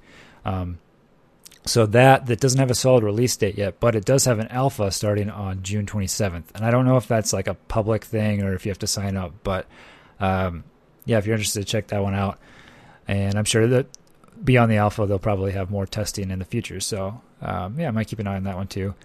So that doesn't have a solid release date yet, but it does have an alpha starting on June 27th. And I don't know if that's like a public thing or if you have to sign up, but if you're interested, check that one out. And I'm sure that beyond the alpha, they'll probably have more testing in the future. So I might keep an eye on that one too.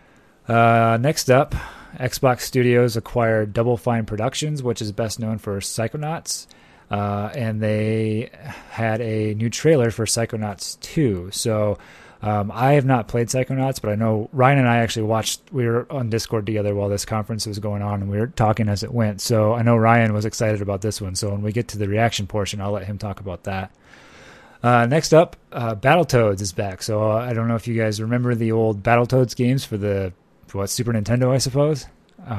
Next up, Xbox Studios acquired Double Fine Productions, which is best known for Psychonauts. And they had a new trailer for Psychonauts 2. So I have not played Psychonauts, but I know Ryan and I actually we were on Discord together while this conference was going on, and we were talking as it went. So I know Ryan was excited about this one. So when we get to the reaction portion, I'll let him talk about that. Next up, Battletoads is back. So I don't know if you guys remember the old Battletoads games for Super Nintendo, I suppose.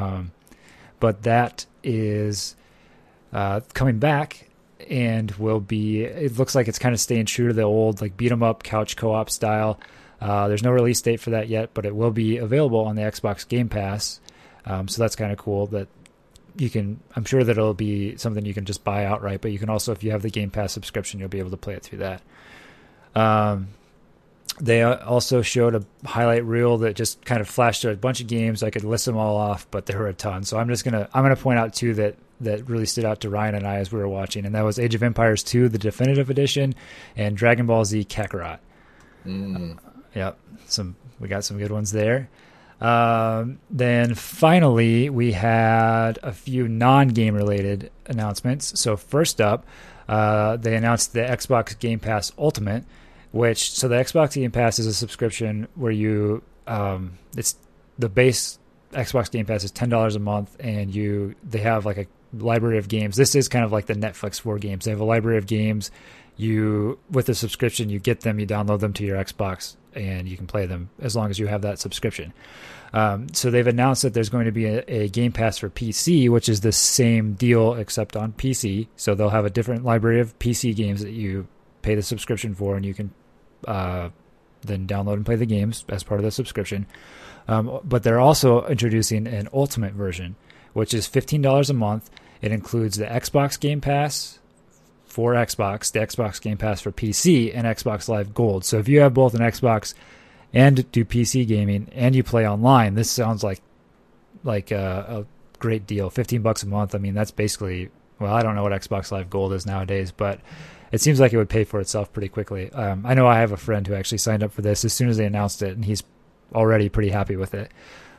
But that is coming back. And it looks like it's kind of staying true to the old like beat 'em up couch co-op style. There's no release date for that yet, but it will be available on the Xbox Game Pass. So that's kind of cool that I'm sure that it'll be something you can just buy outright, but you can also, if you have the Game Pass subscription, you'll be able to play it through that. They also showed a highlight reel that just kind of flashed a bunch of games. I could list them all off, but there were a ton. So I'm going to point out two that really stood out to Ryan and I as we were watching, and that was Age of Empires 2, the Definitive Edition, and Dragon Ball Z Kakarot. We got some good ones there. Then finally, we had a few non-game related announcements. So first up, they announced the Xbox Game Pass Ultimate, so the Xbox Game Pass is a subscription where it's the base Xbox Game Pass is $10 a month, and they have like a library of games. This is kind of like the Netflix for games. They have a library of games. With the subscription, you get them, you download them to your Xbox, and you can play them as long as you have that subscription. So they've announced that there's going to be a Game Pass for PC, which is the same deal except on PC. So they'll have a different library of PC games that you pay the subscription for, and you can then download and play the games as part of the subscription. But they're also introducing an Ultimate version, which is $15 a month. It includes the Xbox Game Pass for Xbox, the Xbox Game Pass for PC, and Xbox Live Gold. So if you have both an Xbox and do PC gaming and you play online, this sounds like like a great deal. $15 a month. I mean, that's basically, well, I don't know what Xbox Live Gold is nowadays, but it seems like it would pay for itself pretty quickly. I know I have a friend who actually signed up for this as soon as they announced it, and he's already pretty happy with it.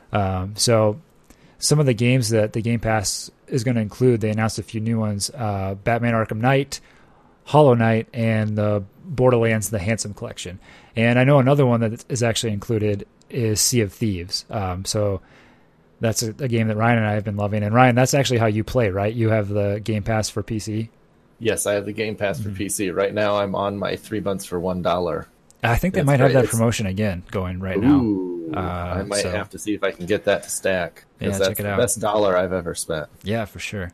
So some of the games that the Game Pass is going to include, they announced a few new ones, Batman Arkham Knight, Hollow Knight, and the Borderlands The Handsome Collection. And I know another one that is actually included is Sea of Thieves. So that's a game that Ryan and I have been loving. And Ryan, that's actually how you play, right? You have the Game Pass for PC? Yes, I have the Game Pass for PC. Right now I'm on my 3 months for $1. I think they might have that promotion again going right now. I might have to see if I can get that to stack. Yeah, that's check it out. The best dollar I've ever spent. Yeah, for sure.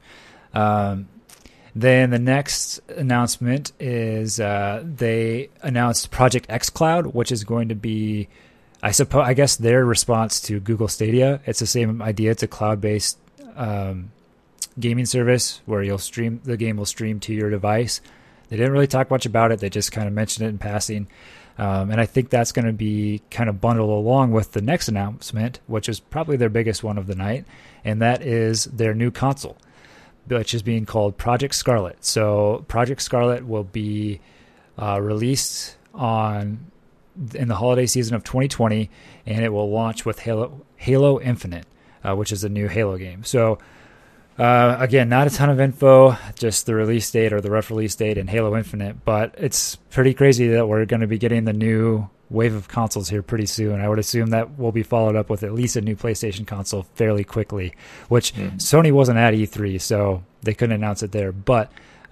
Then the next announcement is they announced Project xCloud, which is going to be, I guess, their response to Google Stadia. It's the same idea. It's a cloud-based gaming service where the game will stream to your device. They didn't really talk much about it. They just kind of mentioned it in passing. And I think that's going to be kind of bundled along with the next announcement, which is probably their biggest one of the night, and that is their new console, which is being called Project Scarlet. So Project Scarlet will be released in the holiday season of 2020, and it will launch with Halo Infinite, which is a new Halo game. So again, not a ton of info, just the release date or the rough release date and Halo Infinite, but it's pretty crazy that we're going to be getting the new wave of consoles here pretty soon. I would assume that will be followed up with at least a new PlayStation console fairly quickly, which Sony wasn't at E3, so they couldn't announce it there. But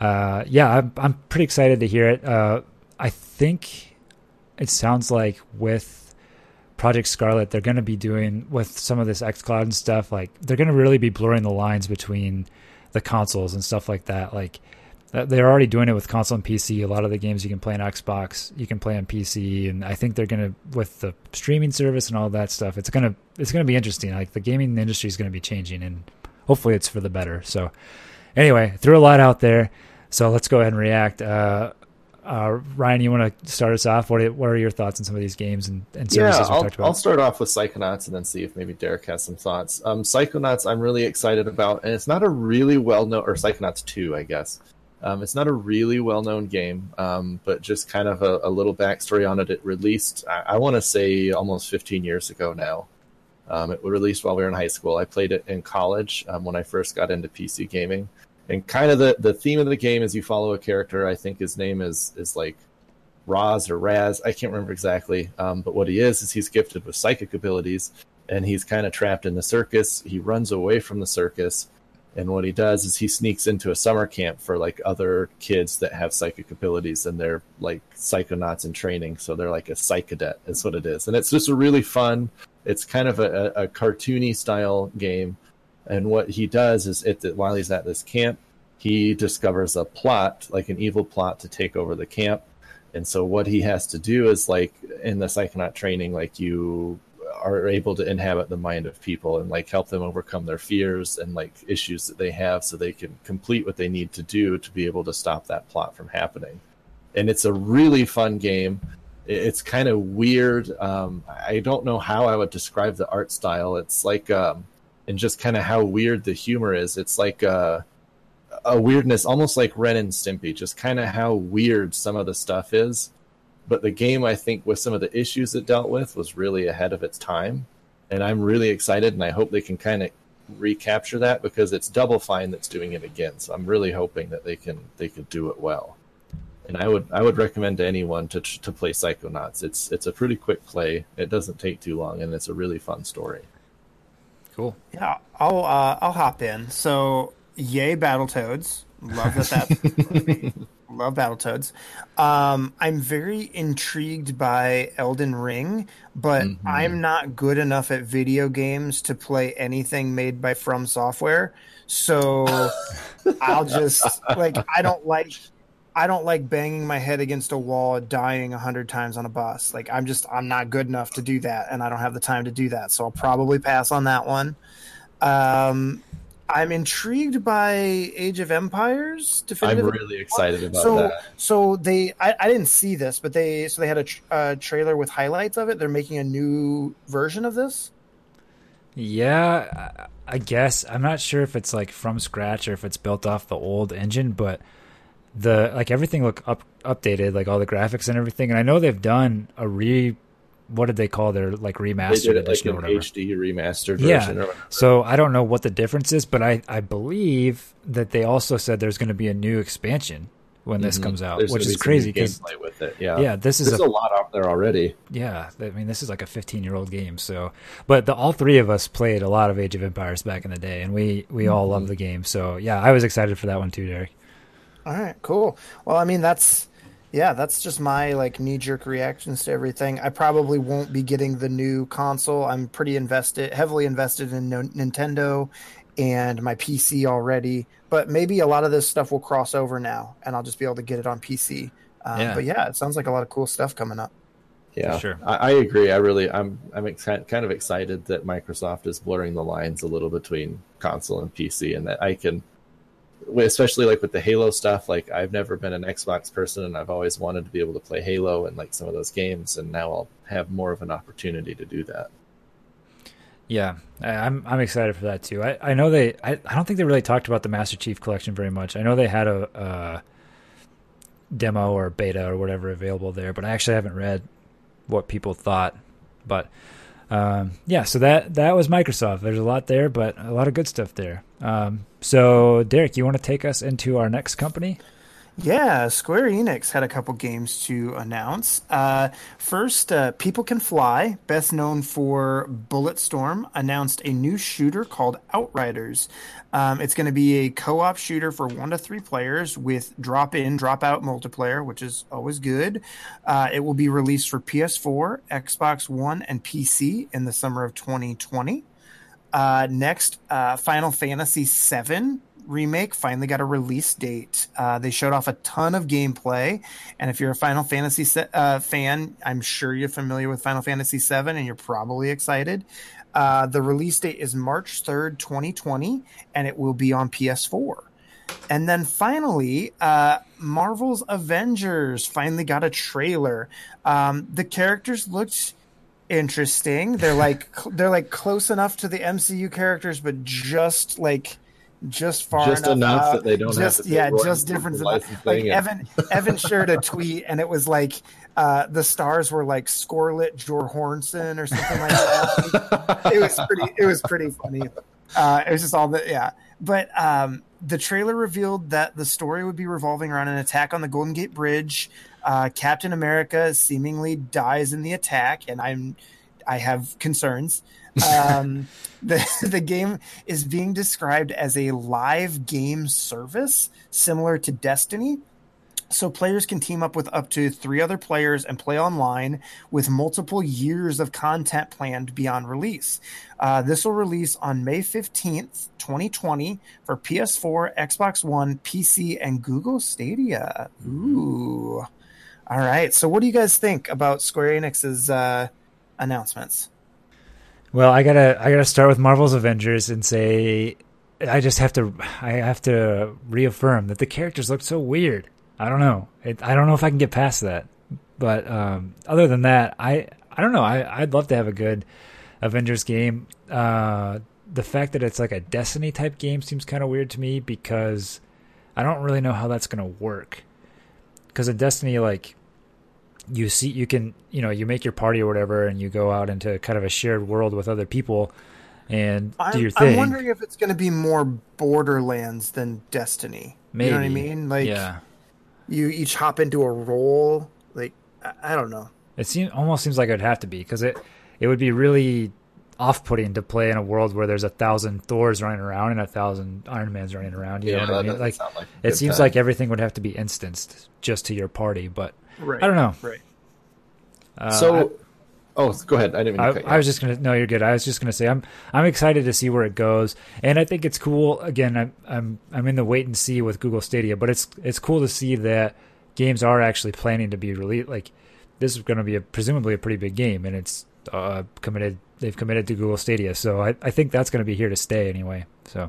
I'm pretty excited to hear it. I think it sounds like with Project Scarlet, they're going to be doing with some of this xCloud and stuff, like they're going to really be blurring the lines between the consoles and stuff like that. Like they're already doing it with console and PC. A lot of the games you can play on Xbox, you can play on PC, and I think they're going to, with the streaming service and all that stuff, it's going to be interesting. Like the gaming industry is going to be changing, and hopefully it's for the better. So anyway, threw a lot out there. So let's go ahead and react. Ryan, you want to start us off? What are your thoughts on some of these games and services we talked about? I'll start off with Psychonauts and then see if maybe Derek has some thoughts. Psychonauts I'm really excited about, and it's not a really well-known, or Psychonauts 2, I guess. It's not a really well-known game, but just kind of a little backstory on it. It released, I want to say, almost 15 years ago now. It was released while we were in high school. I played it in college when I first got into PC gaming. And kind of the theme of the game is you follow a character. I think his name is like Raz or Raz. I can't remember exactly. But what he is he's gifted with psychic abilities, and he's kind of trapped in the circus. He runs away from the circus, and what he does is he sneaks into a summer camp for like other kids that have psychic abilities, and they're like psychonauts in training. So they're like a psychodet is what it is. And it's just a really fun, it's kind of a cartoony style game. And what he does is, while he's at this camp, he discovers a plot, like an evil plot, to take over the camp. And so what he has to do is, like in the Psychonaut training, like you are able to inhabit the mind of people and like help them overcome their fears and like issues that they have, so they can complete what they need to do to be able to stop that plot from happening. And it's a really fun game. It's kind of weird. I don't know how I would describe the art style. It's like and just kind of how weird the humor is. It's like a weirdness, almost like Ren and Stimpy, just kind of how weird some of the stuff is. But the game, I think, with some of the issues it dealt with, was really ahead of its time. And I'm really excited, and I hope they can kind of recapture that, because it's Double Fine that's doing it again. So I'm really hoping that they could do it well. And I would recommend to anyone to play Psychonauts. It's a pretty quick play. It doesn't take too long, and it's a really fun story. Cool. Yeah, I'll hop in. So, yay, Battletoads. Love that. Love Battletoads. I'm very intrigued by Elden Ring, but I'm not good enough at video games to play anything made by From Software. So I'll just I don't like banging my head against a wall, dying 100 times on a bus. Like I'm not good enough to do that, and I don't have the time to do that. So I'll probably pass on that one. I'm intrigued by Age of Empires. I'm really excited about that. So I didn't see this, but they had a trailer with highlights of it. They're making a new version of this. Yeah, I guess. I'm not sure if it's like from scratch or if it's built off the old engine, but the like everything look updated, like all the graphics and everything. And I know they've done a what did they call their like They remastered did it like edition or an whatever? HD remastered version. Yeah. Or whatever. So I don't know what the difference is, but I believe that they also said there's going to be a new expansion when this comes out, There's which gonna is be some crazy new because gameplay with it. Yeah, yeah, this is there's a lot out there already. yeah, I mean, this is like a 15-year-old game. So, but all three of us played a lot of Age of Empires back in the day, and we all love the game. So, yeah, I was excited for that one too, Derek. All right, cool. Well, I mean, that's just my like knee-jerk reactions to everything. I probably won't be getting the new console. I'm pretty heavily invested in Nintendo and my PC already, but maybe a lot of this stuff will cross over now, and I'll just be able to get it on PC. Yeah. But yeah, it sounds like a lot of cool stuff coming up. Yeah, For sure. I agree. I'm kind of excited that Microsoft is blurring the lines a little between console and PC, and that I can, especially like with the Halo stuff. Like I've never been an Xbox person, and I've always wanted to be able to play Halo and like some of those games, and now I'll have more of an opportunity to do that. Yeah, I'm excited for that too. I know I don't think they really talked about the Master Chief Collection very much. I know they had a demo or beta or whatever available there, but I actually haven't read what people thought. But yeah, so that was Microsoft. There's a lot there, but a lot of good stuff there. So Derek, you want to take us into our next company? Yeah, Square Enix had a couple games to announce. First, People Can Fly, best known for Bulletstorm, announced a new shooter called Outriders. It's going to be a co-op shooter for 1 to 3 players with drop-in, drop-out multiplayer, which is always good. It will be released for PS4, Xbox One, and PC in the summer of 2020. Next, Final Fantasy VII Remake finally got a release date. They showed off a ton of gameplay, and if you're a Final Fantasy fan, I'm sure you're familiar with Final Fantasy VII, and you're probably excited. The release date is March 3rd, 2020, and it will be on PS4. And then finally, Marvel's Avengers finally got a trailer. The characters looked interesting. They're like close enough to the MCU characters, but just far Just enough out. that they don't have to just different enough. Like licensing Evan shared a tweet, and it was like the stars were like Scorlet Jorhornson or something like that. It was pretty funny. It was just all that, yeah. But the trailer revealed that the story would be revolving around an attack on the Golden Gate Bridge. Captain America seemingly dies in the attack, and I have concerns. The game is being described as a live game service similar to Destiny. So players can team up with up to 3 other players and play online with multiple years of content planned beyond release. This will release on May 15th, 2020 for PS4, Xbox One, PC, and Google Stadia. Ooh. All right. So what do you guys think about Square Enix's announcements? Well, I gotta start with Marvel's Avengers and say I have to reaffirm that the characters look so weird. I don't know. I don't know if I can get past that. But other than that, I don't know. I'd love to have a good Avengers game. The fact that it's like a Destiny type game seems kind of weird to me because I don't really know how that's going to work. Because in Destiny, like you make your party or whatever, and you go out into kind of a shared world with other people and do your thing. I'm wondering if it's going to be more Borderlands than Destiny. Maybe. You know what I mean? Like, yeah. You each hop into a role. Like, I don't know. It almost seems like it would have to be because it would be really off-putting to play in a world where there's 1,000 Thors running around and 1,000 Iron Mans running around. You know what I mean? Like it seems like everything would have to be instanced just to your party, but right. I don't know. Right. Go ahead. I didn't mean to cut you I was just gonna. No, you're good. I was just gonna say I'm excited to see where it goes, and I think it's cool. Again, I'm in the wait and see with Google Stadia, but it's cool to see that games are actually planning to be released. Like this is going to be presumably a pretty big game, and it's committed. They've committed to Google Stadia, so I think that's going to be here to stay anyway. So.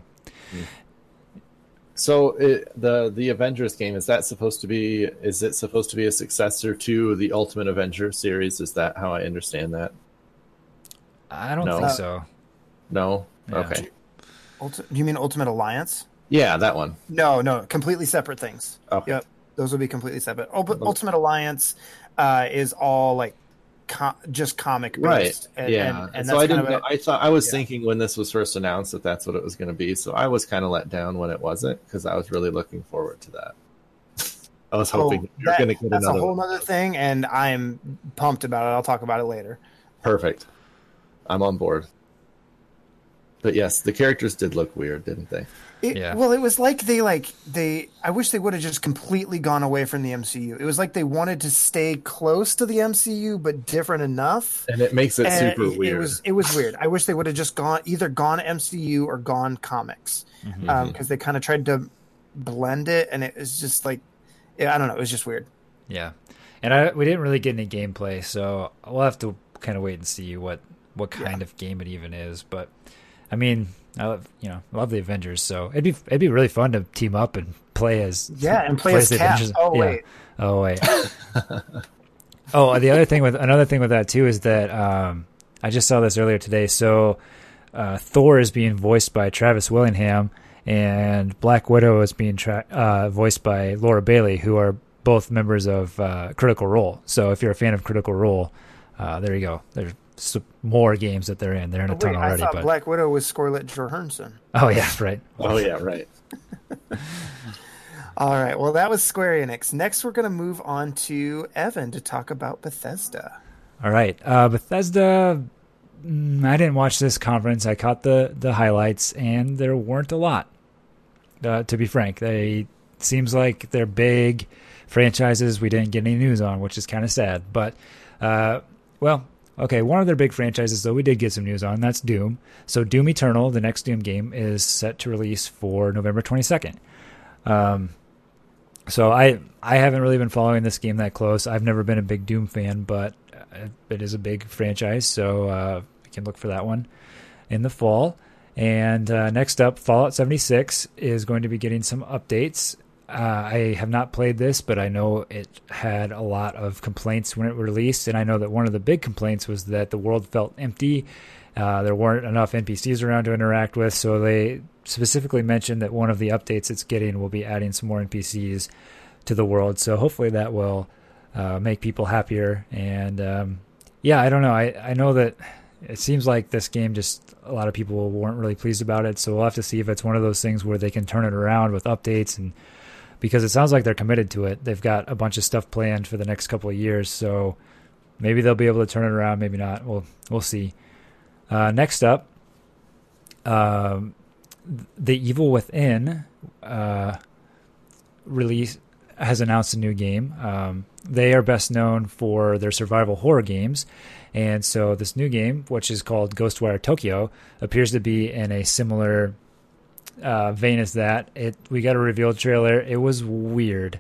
So the Avengers game, is it supposed to be a successor to the Ultimate Avenger series? Is that how I understand that? I don't think so. No. Yeah. Okay. You mean Ultimate Alliance? Yeah, that one. No, completely separate things. Okay. Yep, those will be completely separate. Ultimate Alliance is all like just comic based, Right. Yeah. and so that's I kind didn't. of I was thinking when this was first announced that that's what it was going to be. So I was kind of let down when it wasn't because I was really looking forward to that. I was hoping you were going to get that's another a whole one. other thing, and I'm pumped about it. I'll talk about it later. Perfect. I'm on board. But yes, the characters did look weird, didn't they? Well, it was like they. I wish they would have just completely gone away from the MCU. It was like they wanted to stay close to the MCU, but different enough. And it makes it super weird. It was weird. I wish they would have just either gone MCU or gone comics, because they kind of tried to blend it, and it was just like, I don't know. It was just weird. Yeah, and we didn't really get any gameplay, so we'll have to kind of wait and see what kind of game it even is. But I mean, I love the Avengers, so it'd be really fun to team up and play as play as Cap. Avengers. Oh wait. Another thing with that too is that I just saw this earlier today. So Thor is being voiced by Travis Willingham, and Black Widow is being voiced by Laura Bailey, who are both members of Critical Role. So if you're a fan of Critical Role, there you go. There's more games that they're in. They're in a ton already. I thought Black Widow was Scarlett Johansson. Oh yeah, right. Oh yeah, right. All right. Well, that was Square Enix. Next, we're going to move on to Evan to talk about Bethesda. All right. Bethesda, I didn't watch this conference. I caught the highlights, and there weren't a lot, to be frank. Seems like they're big franchises we didn't get any news on, which is kind of sad. But, okay, one of their big franchises, though, we did get some news on. That's Doom. So Doom Eternal, the next Doom game, is set to release for November 22nd. So I haven't really been following this game that close. I've never been a big Doom fan, but it is a big franchise, so we can look for that one in the fall. And next up, Fallout 76 is going to be getting some updates. I have not played this, but I know it had a lot of complaints when it released, and I know that one of the big complaints was that the world felt empty. There weren't enough NPCs around to interact with, so they specifically mentioned that one of the updates it's getting will be adding some more NPCs to the world. So hopefully that will make people happier. And I don't know. I know that it seems like this game just a lot of people weren't really pleased about it. So we'll have to see if it's one of those things where they can turn it around with updates, and because it sounds like they're committed to it. They've got a bunch of stuff planned for the next couple of years. So maybe they'll be able to turn it around. Maybe not. We'll see. Next up, The Evil Within has announced a new game. They are best known for their survival horror games, and so this new game, which is called Ghostwire Tokyo, appears to be in a similar vein as that. We got a revealed trailer. It was weird.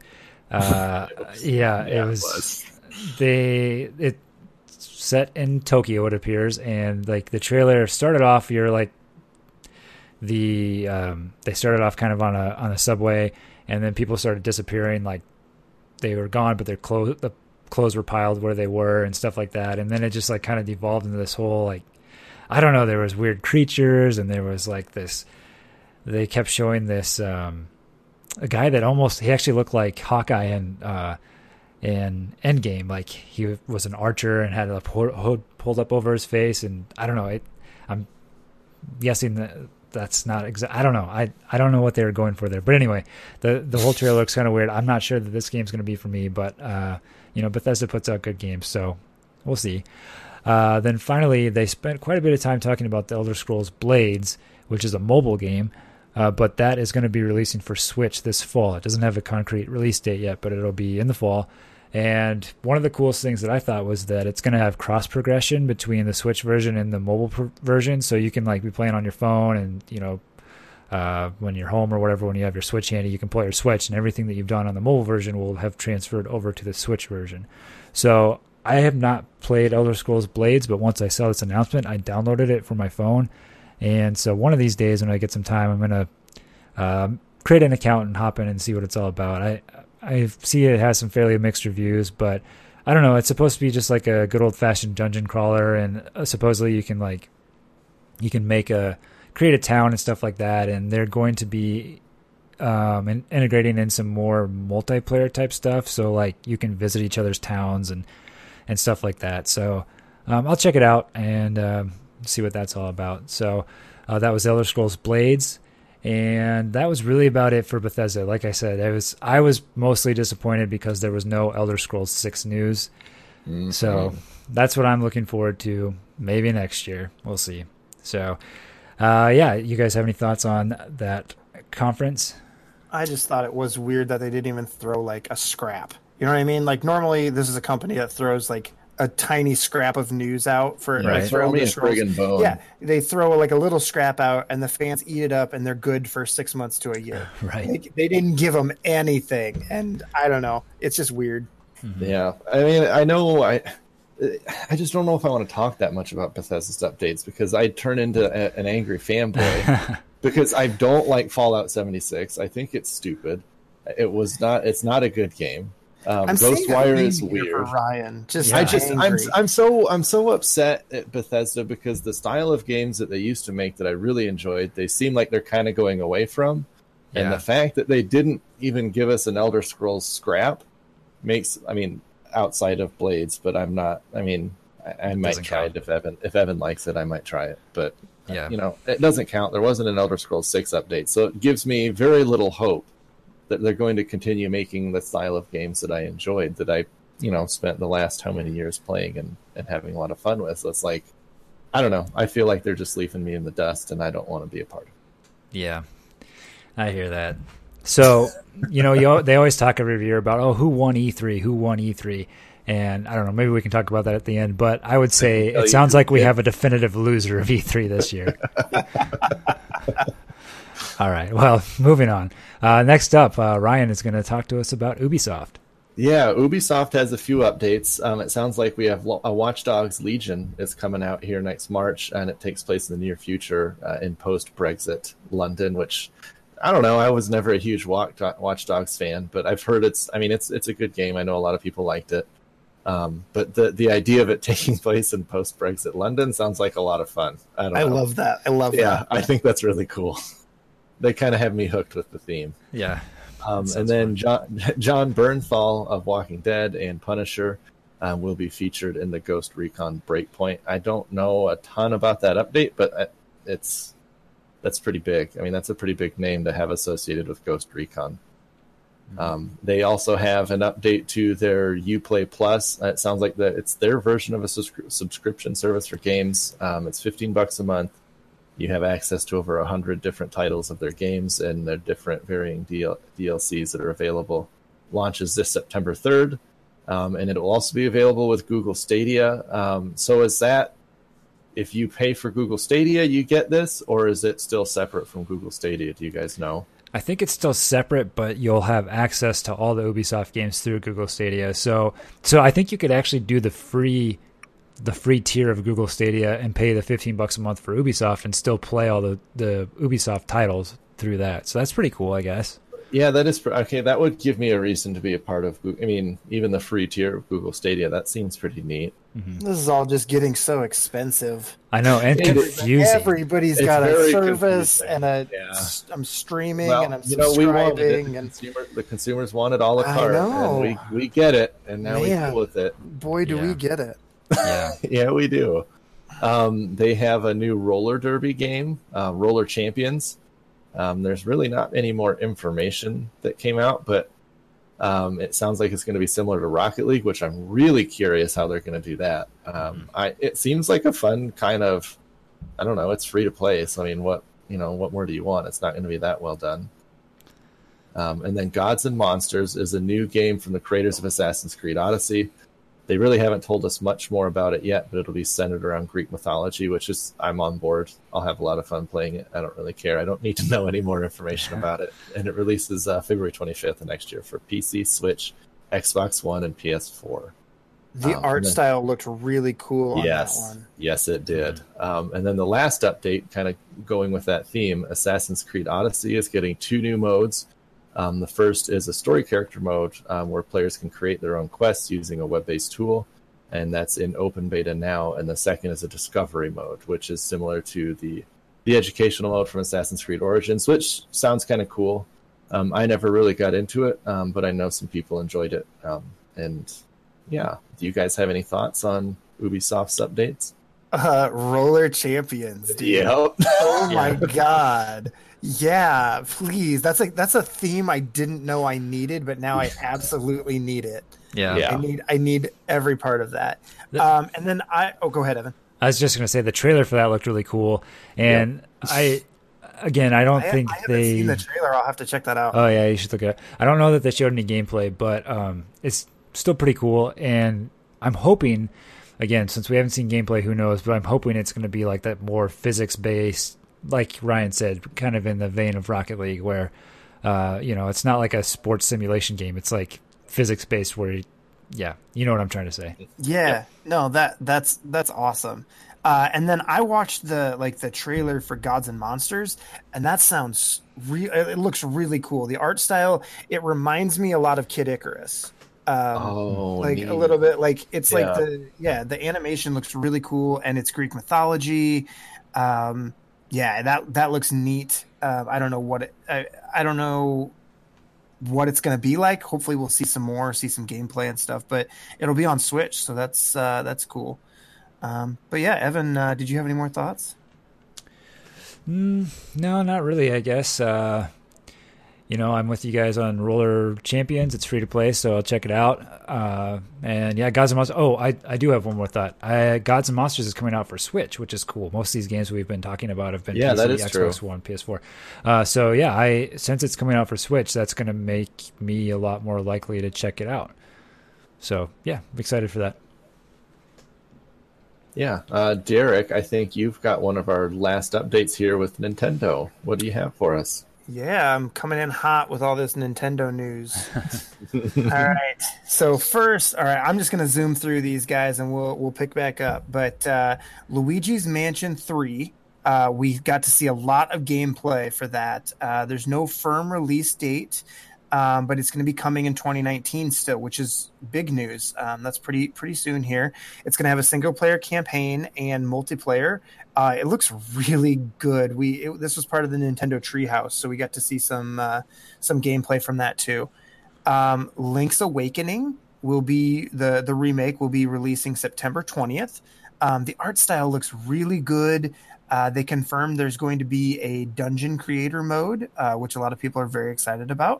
It was. It's set in Tokyo, it appears, and like the trailer started off, you're like they started off kind of on a subway, and then people started disappearing, like they were gone, but the clothes were piled where they were and stuff like that. And then it just like kind of devolved into this whole, like, I don't know, there was weird creatures, and there was like this, they kept showing this a guy that he actually looked like Hawkeye in Endgame, like he was an archer and had a hood pulled up over his face, and I don't know, I'm guessing that's not I don't know. I don't know what they were going for there. But anyway, the whole trailer looks kind of weird. I'm not sure that this game's going to be for me, but Bethesda puts out good games, so we'll see. Then finally, they spent quite a bit of time talking about the Elder Scrolls Blades, which is a mobile game, but that is going to be releasing for Switch this fall. It doesn't have a concrete release date yet, but it'll be in the fall. And one of the coolest things that I thought was that it's going to have cross progression between the Switch version and the mobile version. So you can like be playing on your phone, and when you're home or whatever, when you have your Switch handy, you can play your Switch, and everything that you've done on the mobile version will have transferred over to the Switch version. So I have not played Elder Scrolls Blades, but once I saw this announcement, I downloaded it for my phone. And so one of these days when I get some time, I'm going to create an account and hop in and see what it's all about. I see it has some fairly mixed reviews, but I don't know. It's supposed to be just like a good old-fashioned dungeon crawler, and supposedly you can like you can create a town and stuff like that, and they're going to be integrating in some more multiplayer type stuff. So like you can visit each other's towns and stuff like that. So I'll check it out and see what that's all about. So that was Elder Scrolls Blades, and that was really about it for Bethesda. Like I said, I was mostly disappointed because there was no Elder Scrolls 6 news. Mm-hmm. So that's what I'm looking forward to. Maybe next year, we'll see. So you guys have any thoughts on that conference? I just thought it was weird that they didn't even throw like a scrap. You know what I mean? Like normally this is a company that throws like a tiny scrap of news out for throw me a friggin' bone. Yeah, they throw like a little scrap out, and the fans eat it up, and they're good for 6 months to a year. Right? They didn't give them anything, and I don't know. It's just weird. Mm-hmm. Yeah, I mean, I know I just don't know if I want to talk that much about Bethesda's updates because I turn into an angry fanboy because I don't like Fallout 76. I think it's stupid. It's not a good game. Ghostwire is weird. For Ryan, I'm so upset at Bethesda because the style of games that they used to make that I really enjoyed, they seem like they're kind of going away from, and the fact that they didn't even give us an Elder Scrolls scrap makes, I mean, outside of Blades, but I'm not. I mean, I might try it if Evan likes it. I might try it, but it doesn't count. There wasn't an Elder Scrolls 6 update, so it gives me very little hope that they're going to continue making the style of games that I enjoyed, that I, spent the last how many years playing and having a lot of fun with. So it's like, I don't know. I feel like they're just leaving me in the dust, and I don't want to be a part of it. Yeah, I hear that. So, they always talk every year about, who won E3, and I don't know, maybe we can talk about that at the end, but I would say it sounds like we have a definitive loser of E3 this year. All right, well, moving on. Next up, Ryan is going to talk to us about Ubisoft. Yeah, Ubisoft has a few updates. It sounds like we have a Watch Dogs Legion is coming out here next March, and it takes place in the near future in post-Brexit London, which, I don't know, I was never a huge Watch Dogs fan, but I've heard it's a good game. I know a lot of people liked it. But the idea of it taking place in post-Brexit London sounds like a lot of fun. I love that. I love that. Yeah, I think that's really cool. They kind of have me hooked with the theme. Yeah. And then John Bernthal of Walking Dead and Punisher will be featured in the Ghost Recon Breakpoint. I don't know a ton about that update, but that's pretty big. I mean, that's a pretty big name to have associated with Ghost Recon. They also have an update to their Uplay Plus. It sounds like it's their version of a subscription service for games. It's $15 a month. You have access to over 100 different titles of their games and their different varying DLCs that are available. Launches this September 3rd, and it will also be available with Google Stadia. So is that, if you pay for Google Stadia, you get this, or is it still separate from Google Stadia? Do you guys know? I think it's still separate, but you'll have access to all the Ubisoft games through Google Stadia. So I think you could actually do the free tier of Google Stadia and pay the $15 a month for Ubisoft and still play all the Ubisoft titles through that. So that's pretty cool, I guess. Yeah, that is okay. That would give me a reason to be a part of Google. I mean, even the free tier of Google Stadia, that seems pretty neat. Mm-hmm. This is all just getting so expensive. I know, and confusing. Everybody's got a service and I'm streaming and I'm subscribing. The consumers want it all a cart, and we get it, and now we deal with it. Boy, do we get it. Yeah, yeah, we do. They have a new roller derby game, Roller Champions. There's really not any more information that came out, but it sounds like it's going to be similar to Rocket League, which I'm really curious how they're going to do that. It seems like a fun kind of, I don't know, it's free to play. So I mean, what more do you want? It's not going to be that well done. And then Gods and Monsters is a new game from the creators of Assassin's Creed Odyssey. They really haven't told us much more about it yet, but it'll be centered around Greek mythology, which is, I'm on board. I'll have a lot of fun playing it. I don't really care. I don't need to know any more information about it. And it releases February 25th of next year for PC, Switch, Xbox One, and PS4. The art style looked really cool on that one. Yes, it did. And then the last update, kind of going with that theme, Assassin's Creed Odyssey is getting 2 new modes. The first is a story character mode where players can create their own quests using a web-based tool. and that's in open beta now. And the second is a discovery mode, which is similar to the educational mode from Assassin's Creed Origins, which sounds kind of cool. I never really got into it, but I know some people enjoyed it. And yeah, do you guys have any thoughts on Ubisoft's updates? Roller Champions, dude. Yep. Oh my god. Yeah, please. That's a theme I didn't know I needed, but now I absolutely need it. Yeah. I need every part of that. And then go ahead, Evan. I was just going to say the trailer for that looked really cool, and I haven't seen the trailer. I'll have to check that out. Oh yeah, you should look at it. I don't know that they showed any gameplay, but it's still pretty cool, and I'm hoping, again, since we haven't seen gameplay, who knows, but I'm hoping it's going to be like that more physics-based, like Ryan said, kind of in the vein of Rocket League, where it's not like a sports simulation game. It's like physics-based where you know what I'm trying to say. Yeah, no, that's awesome. And then I watched the trailer for Gods and Monsters, and that sounds it looks really cool. The art style, it reminds me a lot of Kid Icarus. Neat. A little bit like it's like the animation looks really cool, and it's Greek mythology. That looks neat. I don't know I don't know what it's going to be like. Hopefully we'll see some gameplay and stuff, but it'll be on Switch, so that's cool. But yeah, Evan, did you have any more thoughts? No, not really, I guess. I'm with you guys on Roller Champions. It's free to play, so I'll check it out. And yeah, Gods and Monsters. Oh, I do have one more thought. Gods and Monsters is coming out for Switch, which is cool. Most of these games we've been talking about have been PC, that is Xbox true. One, PS4. So yeah, since it's coming out for Switch, that's going to make me a lot more likely to check it out. So yeah, I'm excited for that. Yeah, Derek, I think you've got one of our last updates here with Nintendo. What do you have for us? Yeah, I'm coming in hot with all this Nintendo news. All right. So first, I'm just going to zoom through these guys and we'll pick back up. But Luigi's Mansion 3, we got to see a lot of gameplay for that. There's no firm release date, but it's going to be coming in 2019 still, which is big news. That's pretty soon here. It's going to have a single-player campaign and multiplayer. It looks really good. This was part of the Nintendo Treehouse, so we got to see some gameplay from that too. Link's Awakening will be the remake will be releasing September 20th. The art style looks really good. They confirmed there's going to be a dungeon creator mode, which a lot of people are very excited about.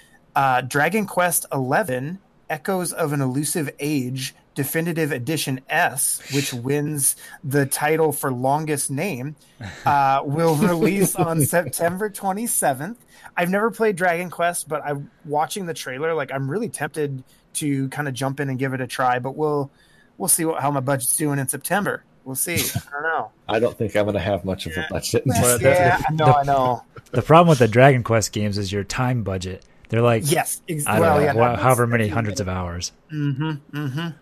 Dragon Quest XI, Echoes of an Elusive Age, Definitive Edition S, which wins the title for longest name, will release on September 27th. I've never played Dragon Quest, but I'm watching the trailer. Like, I'm really tempted to kind of jump in and give it a try, but we'll see how my budget's doing in September. We'll see. I don't know. I don't think I'm going to have much of a budget. I know. The problem with the Dragon Quest games is your time budget. They're like, however many hundreds of hours. The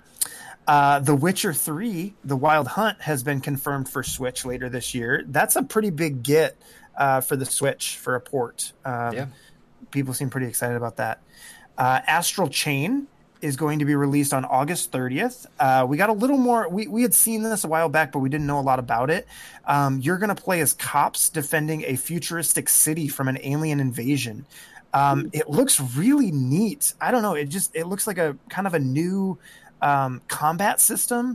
Witcher 3, The Wild Hunt, has been confirmed for Switch later this year. That's a pretty big get for the Switch for a port. People seem pretty excited about that. Astral Chain is going to be released on August 30th. We got a little more. We had seen this a while back, but we didn't know a lot about it. You're going to play as cops defending a futuristic city from an alien invasion. It looks really neat. I don't know. It looks like a kind of a new combat system.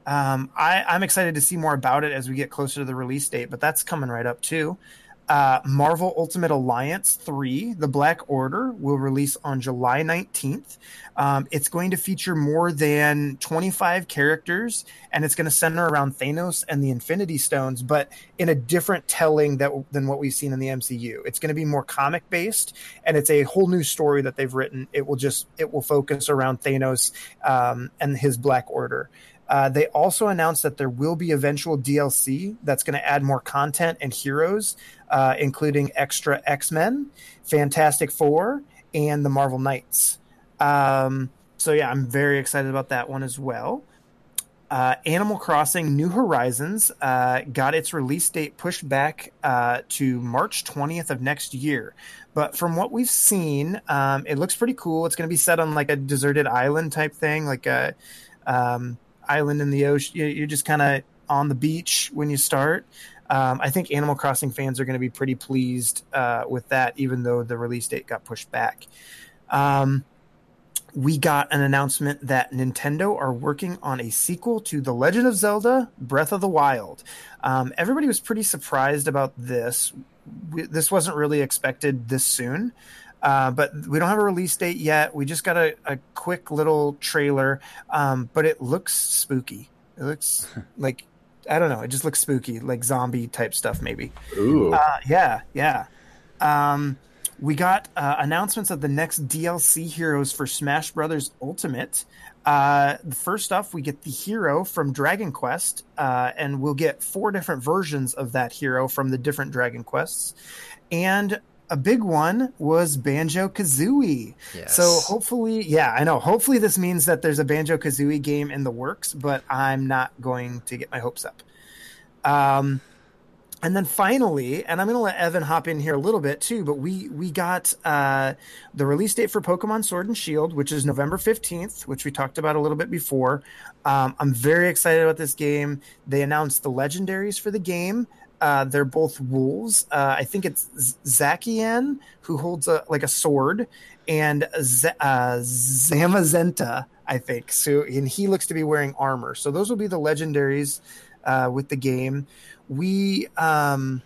I'm excited to see more about it as we get closer to the release date, but that's coming right up too. Marvel Ultimate Alliance 3, The Black Order, will release on July 19th. It's going to feature more than 25 characters, and it's going to center around Thanos and the Infinity Stones, but in a different telling than what we've seen in the MCU. It's going to be more comic-based, and it's a whole new story that they've written. It will focus around Thanos and his Black Order. They also announced that there will be eventual DLC that's going to add more content and heroes, including extra X-Men, Fantastic Four, and the Marvel Knights. So yeah, I'm very excited about that one as well. Animal Crossing New Horizons got its release date pushed back to March 20th of next year. But from what we've seen, it looks pretty cool. It's going to be set on like a deserted island type thing, like a island in the ocean. You're just kind of on the beach when you start. I think Animal Crossing fans are going to be pretty pleased with that, even though the release date got pushed back. We got an announcement that Nintendo are working on a sequel to The Legend of Zelda Breath of the Wild. Everybody was pretty surprised about this. This wasn't really expected this soon, but we don't have a release date yet. We just got a quick little trailer, but it looks spooky. It looks like, I don't know, it just looks spooky, like zombie type stuff maybe. Ooh. Yeah. We got announcements of the next DLC heroes for Smash Brothers Ultimate. First off, we get the hero from Dragon Quest, and we'll get 4 different versions of that hero from the different Dragon Quests. And a big one was Banjo-Kazooie. Yes. So hopefully, I know. Hopefully this means that there's a Banjo-Kazooie game in the works, but I'm not going to get my hopes up. And then finally, and I'm going to let Evan hop in here a little bit too, but we got the release date for Pokemon Sword and Shield, which is November 15th, which we talked about a little bit before. I'm very excited about this game. They announced the legendaries for the game. They're both wolves. I think it's Zacian, who holds a sword, and Zamazenta, I think. So, and he looks to be wearing armor. So those will be the legendaries with the game. We got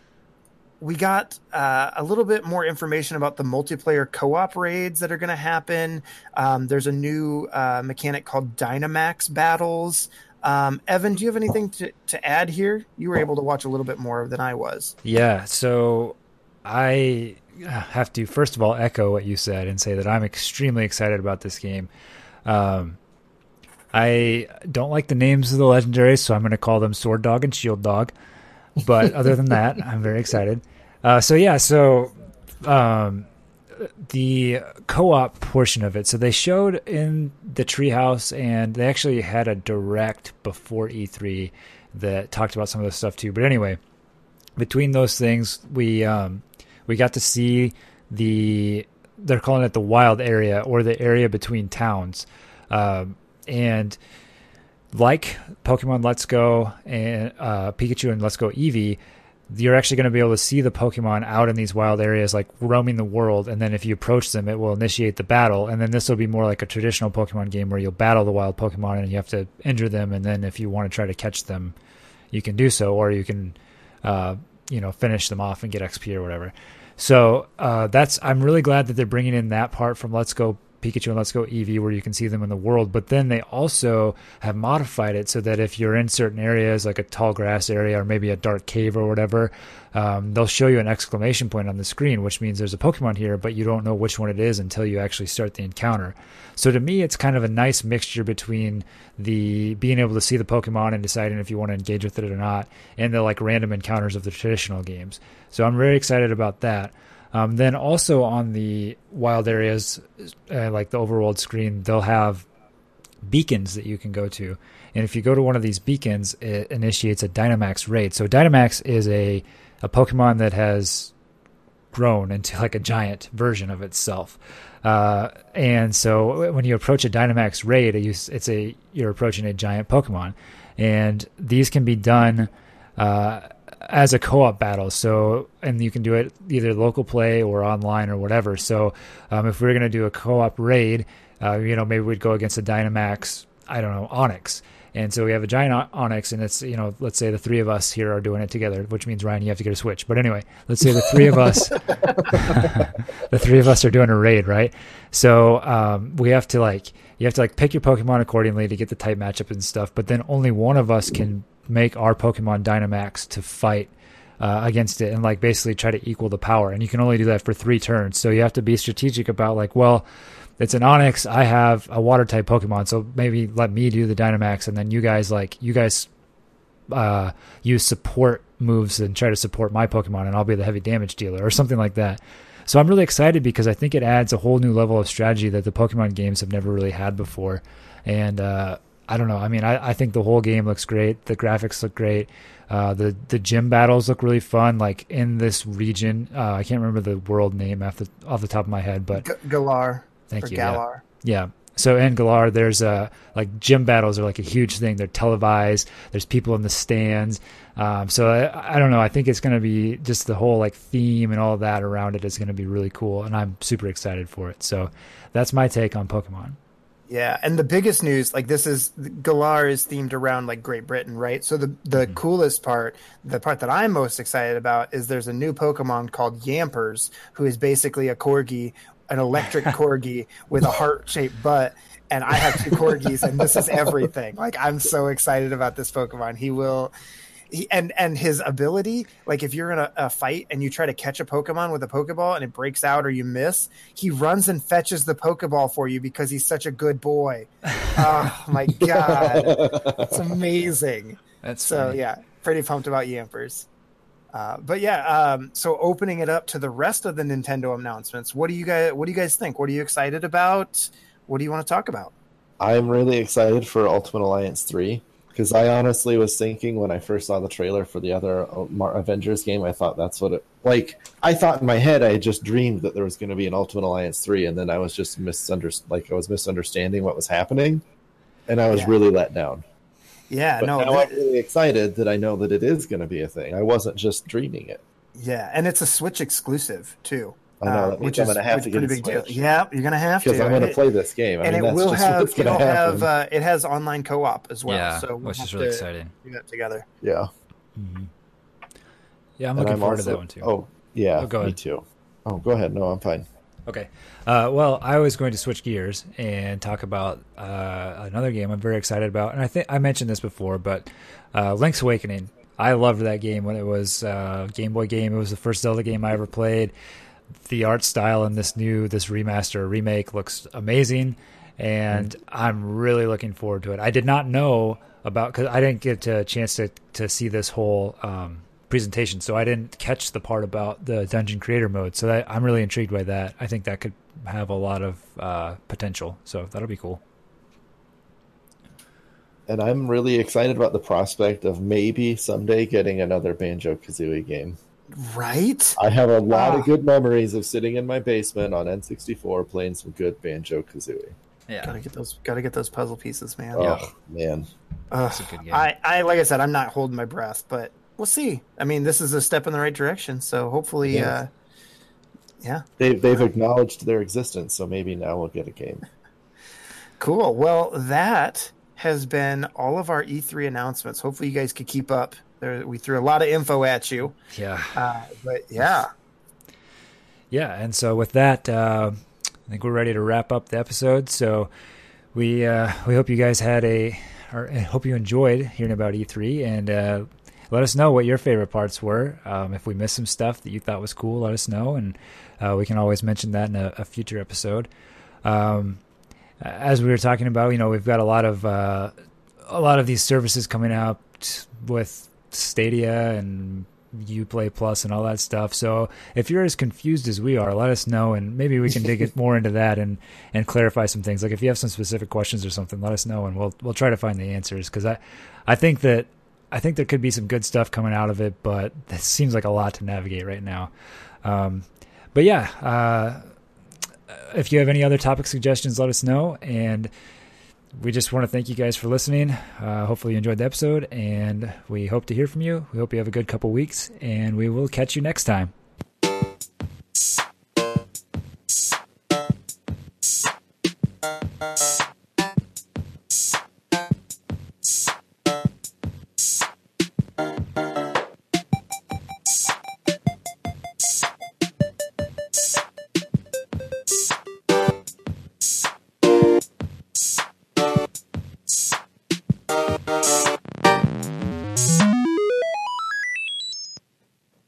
a little bit more information about the multiplayer co-op raids that are going to happen. There's a new mechanic called Dynamax battles. Evan, do you have anything to add here? You were able to watch a little bit more than I was. Yeah, so I have to first of all echo what you said and say that I'm extremely excited about this game. I don't like the names of the legendaries, so I'm going to call them Sword Dog and Shield Dog. But other than that, I'm very excited. The co-op portion of it. So they showed in the Treehouse, and they actually had a direct before E3 that talked about some of this stuff too. But anyway, between those things, we got to see they're calling it the wild area, or the area between towns. And like Pokemon Let's Go and Pikachu and Let's Go Eevee, you're actually going to be able to see the Pokemon out in these wild areas, like roaming the world. And then if you approach them, it will initiate the battle. And then this will be more like a traditional Pokemon game where you'll battle the wild Pokemon and you have to injure them. And then if you want to try to catch them, you can do so, or you can, finish them off and get XP or whatever. So I'm really glad that they're bringing in that part from Let's Go Pikachu and Let's Go Eevee, where you can see them in the world. But then they also have modified it so that if you're in certain areas, like a tall grass area or maybe a dark cave or whatever, they'll show you an exclamation point on the screen, which means there's a Pokemon here, but you don't know which one it is until you actually start the encounter. So to me, it's kind of a nice mixture between the being able to see the Pokemon and deciding if you want to engage with it or not, and the like random encounters of the traditional games. So I'm very excited about that. Then also on the wild areas, like the overworld screen, they'll have beacons that you can go to. And if you go to one of these beacons, it initiates a Dynamax raid. So Dynamax is a Pokemon that has grown into like a giant version of itself. And so when you approach a Dynamax raid, you're approaching a giant Pokemon. And these can be done as a co-op battle. So, and you can do it either local play or online or whatever. So if we're going to do a co-op raid, maybe we'd go against a Dynamax, Onix. And so we have a giant Onix, and it's, let's say the 3 of us here are doing it together, which means, Ryan, you have to get a Switch. But anyway, let's say the 3 of us, the 3 of us are doing a raid, right? So you have to pick your Pokemon accordingly to get the type matchup and stuff. But then only one of us can make our Pokemon Dynamax to fight against it and like basically try to equal the power. And you can only do that for 3 turns. So you have to be strategic about it's an Onix. I have a water type Pokemon, so maybe let me do the Dynamax, and then you guys use support moves and try to support my Pokemon, and I'll be the heavy damage dealer or something like that. So I'm really excited because I think it adds a whole new level of strategy that the Pokemon games have never really had before. And I don't know. I mean, I think the whole game looks great. The graphics look great. The gym battles look really fun. Like in this region, I can't remember the world name off the top of my head, but Galar. Thank you. Galar. Yeah. So in Galar, there's like gym battles are like a huge thing. They're televised. There's people in the stands. So I don't know. I think it's going to be just the whole like theme and all of that around it is going to be really cool, and I'm super excited for it. So that's my take on Pokemon. Yeah, and the biggest news, like this is Galar is themed around like Great Britain, right? So the coolest part, the part that I'm most excited about, is there's a new Pokemon called Yampers, who is basically a corgi, an electric corgi with a heart-shaped butt. And I have 2 corgis, and this is everything. Like, I'm so excited about this Pokemon. And his ability, like if you're in a fight and you try to catch a Pokemon with a Pokeball and it breaks out or you miss, he runs and fetches the Pokeball for you because he's such a good boy. Oh my God. It's amazing. That's so funny. Yeah, pretty pumped about Yampers. But yeah, so opening it up to the rest of the Nintendo announcements, what do you guys think? What are you excited about? What do you want to talk about? I'm really excited for Ultimate Alliance 3. Because I honestly was thinking when I first saw the trailer for the other Avengers game, I thought that's what it... Like, I thought in my head I had just dreamed that there was going to be an Ultimate Alliance 3, and then I was just misunderstanding what was happening, and I was really let down. Yeah, but now I'm really excited that I know that it is going to be a thing. I wasn't just dreaming it. Yeah, and it's a Switch exclusive, too. I know, that means I'm going to have to get a Switch. Deal. Yeah, you're going to have to. Because I'm going to play this game. And it will have, it has online co-op as well. Yeah, so which is really exciting. Do that together. Yeah. Mm-hmm. Yeah, I'm looking forward to that one too. Oh, yeah, me too. Oh, go ahead. No, I'm fine. Okay. Well, I was going to switch gears and talk about another game I'm very excited about. And I think I mentioned this before, but Link's Awakening. I loved that game when it was a Game Boy game. It was the first Zelda game I ever played. The art style in this remaster remake looks amazing, and I'm really looking forward to it. I did not know about, because I didn't get a chance to see this whole presentation, so I didn't catch the part about the dungeon creator mode. So I'm really intrigued by that. I think that could have a lot of potential, so that'll be cool. And I'm really excited about the prospect of maybe someday getting another Banjo-Kazooie game. Right? I have a lot of good memories of sitting in my basement on N64 playing some good Banjo-Kazooie. Yeah, gotta get those puzzle pieces, man. Oh man, that's a good game. I like I said, I'm not holding my breath, but we'll see. I mean, this is a step in the right direction, so hopefully, yeah. They've acknowledged their existence, so maybe now we'll get a game. Cool. Well, that has been all of our E3 announcements. Hopefully, you guys could keep up. We threw a lot of info at you. Yeah. But yeah. Yeah, and so with that, I think we're ready to wrap up the episode. So we hope you guys hope you enjoyed hearing about E3, and let us know what your favorite parts were. If we missed some stuff that you thought was cool, let us know, and we can always mention that in a future episode. As we were talking about, we've got a lot of these services coming out with Stadia and Uplay Plus and all that stuff. So if you're as confused as we are, let us know, and maybe we can dig more into that and clarify some things. Like if you have some specific questions or something, let us know, and we'll try to find the answers, because I think there could be some good stuff coming out of it, but it seems like a lot to navigate right now. But yeah, if you have any other topic suggestions, let us know, and we just want to thank you guys for listening. Hopefully you enjoyed the episode, and we hope to hear from you. We hope you have a good couple weeks, and we will catch you next time.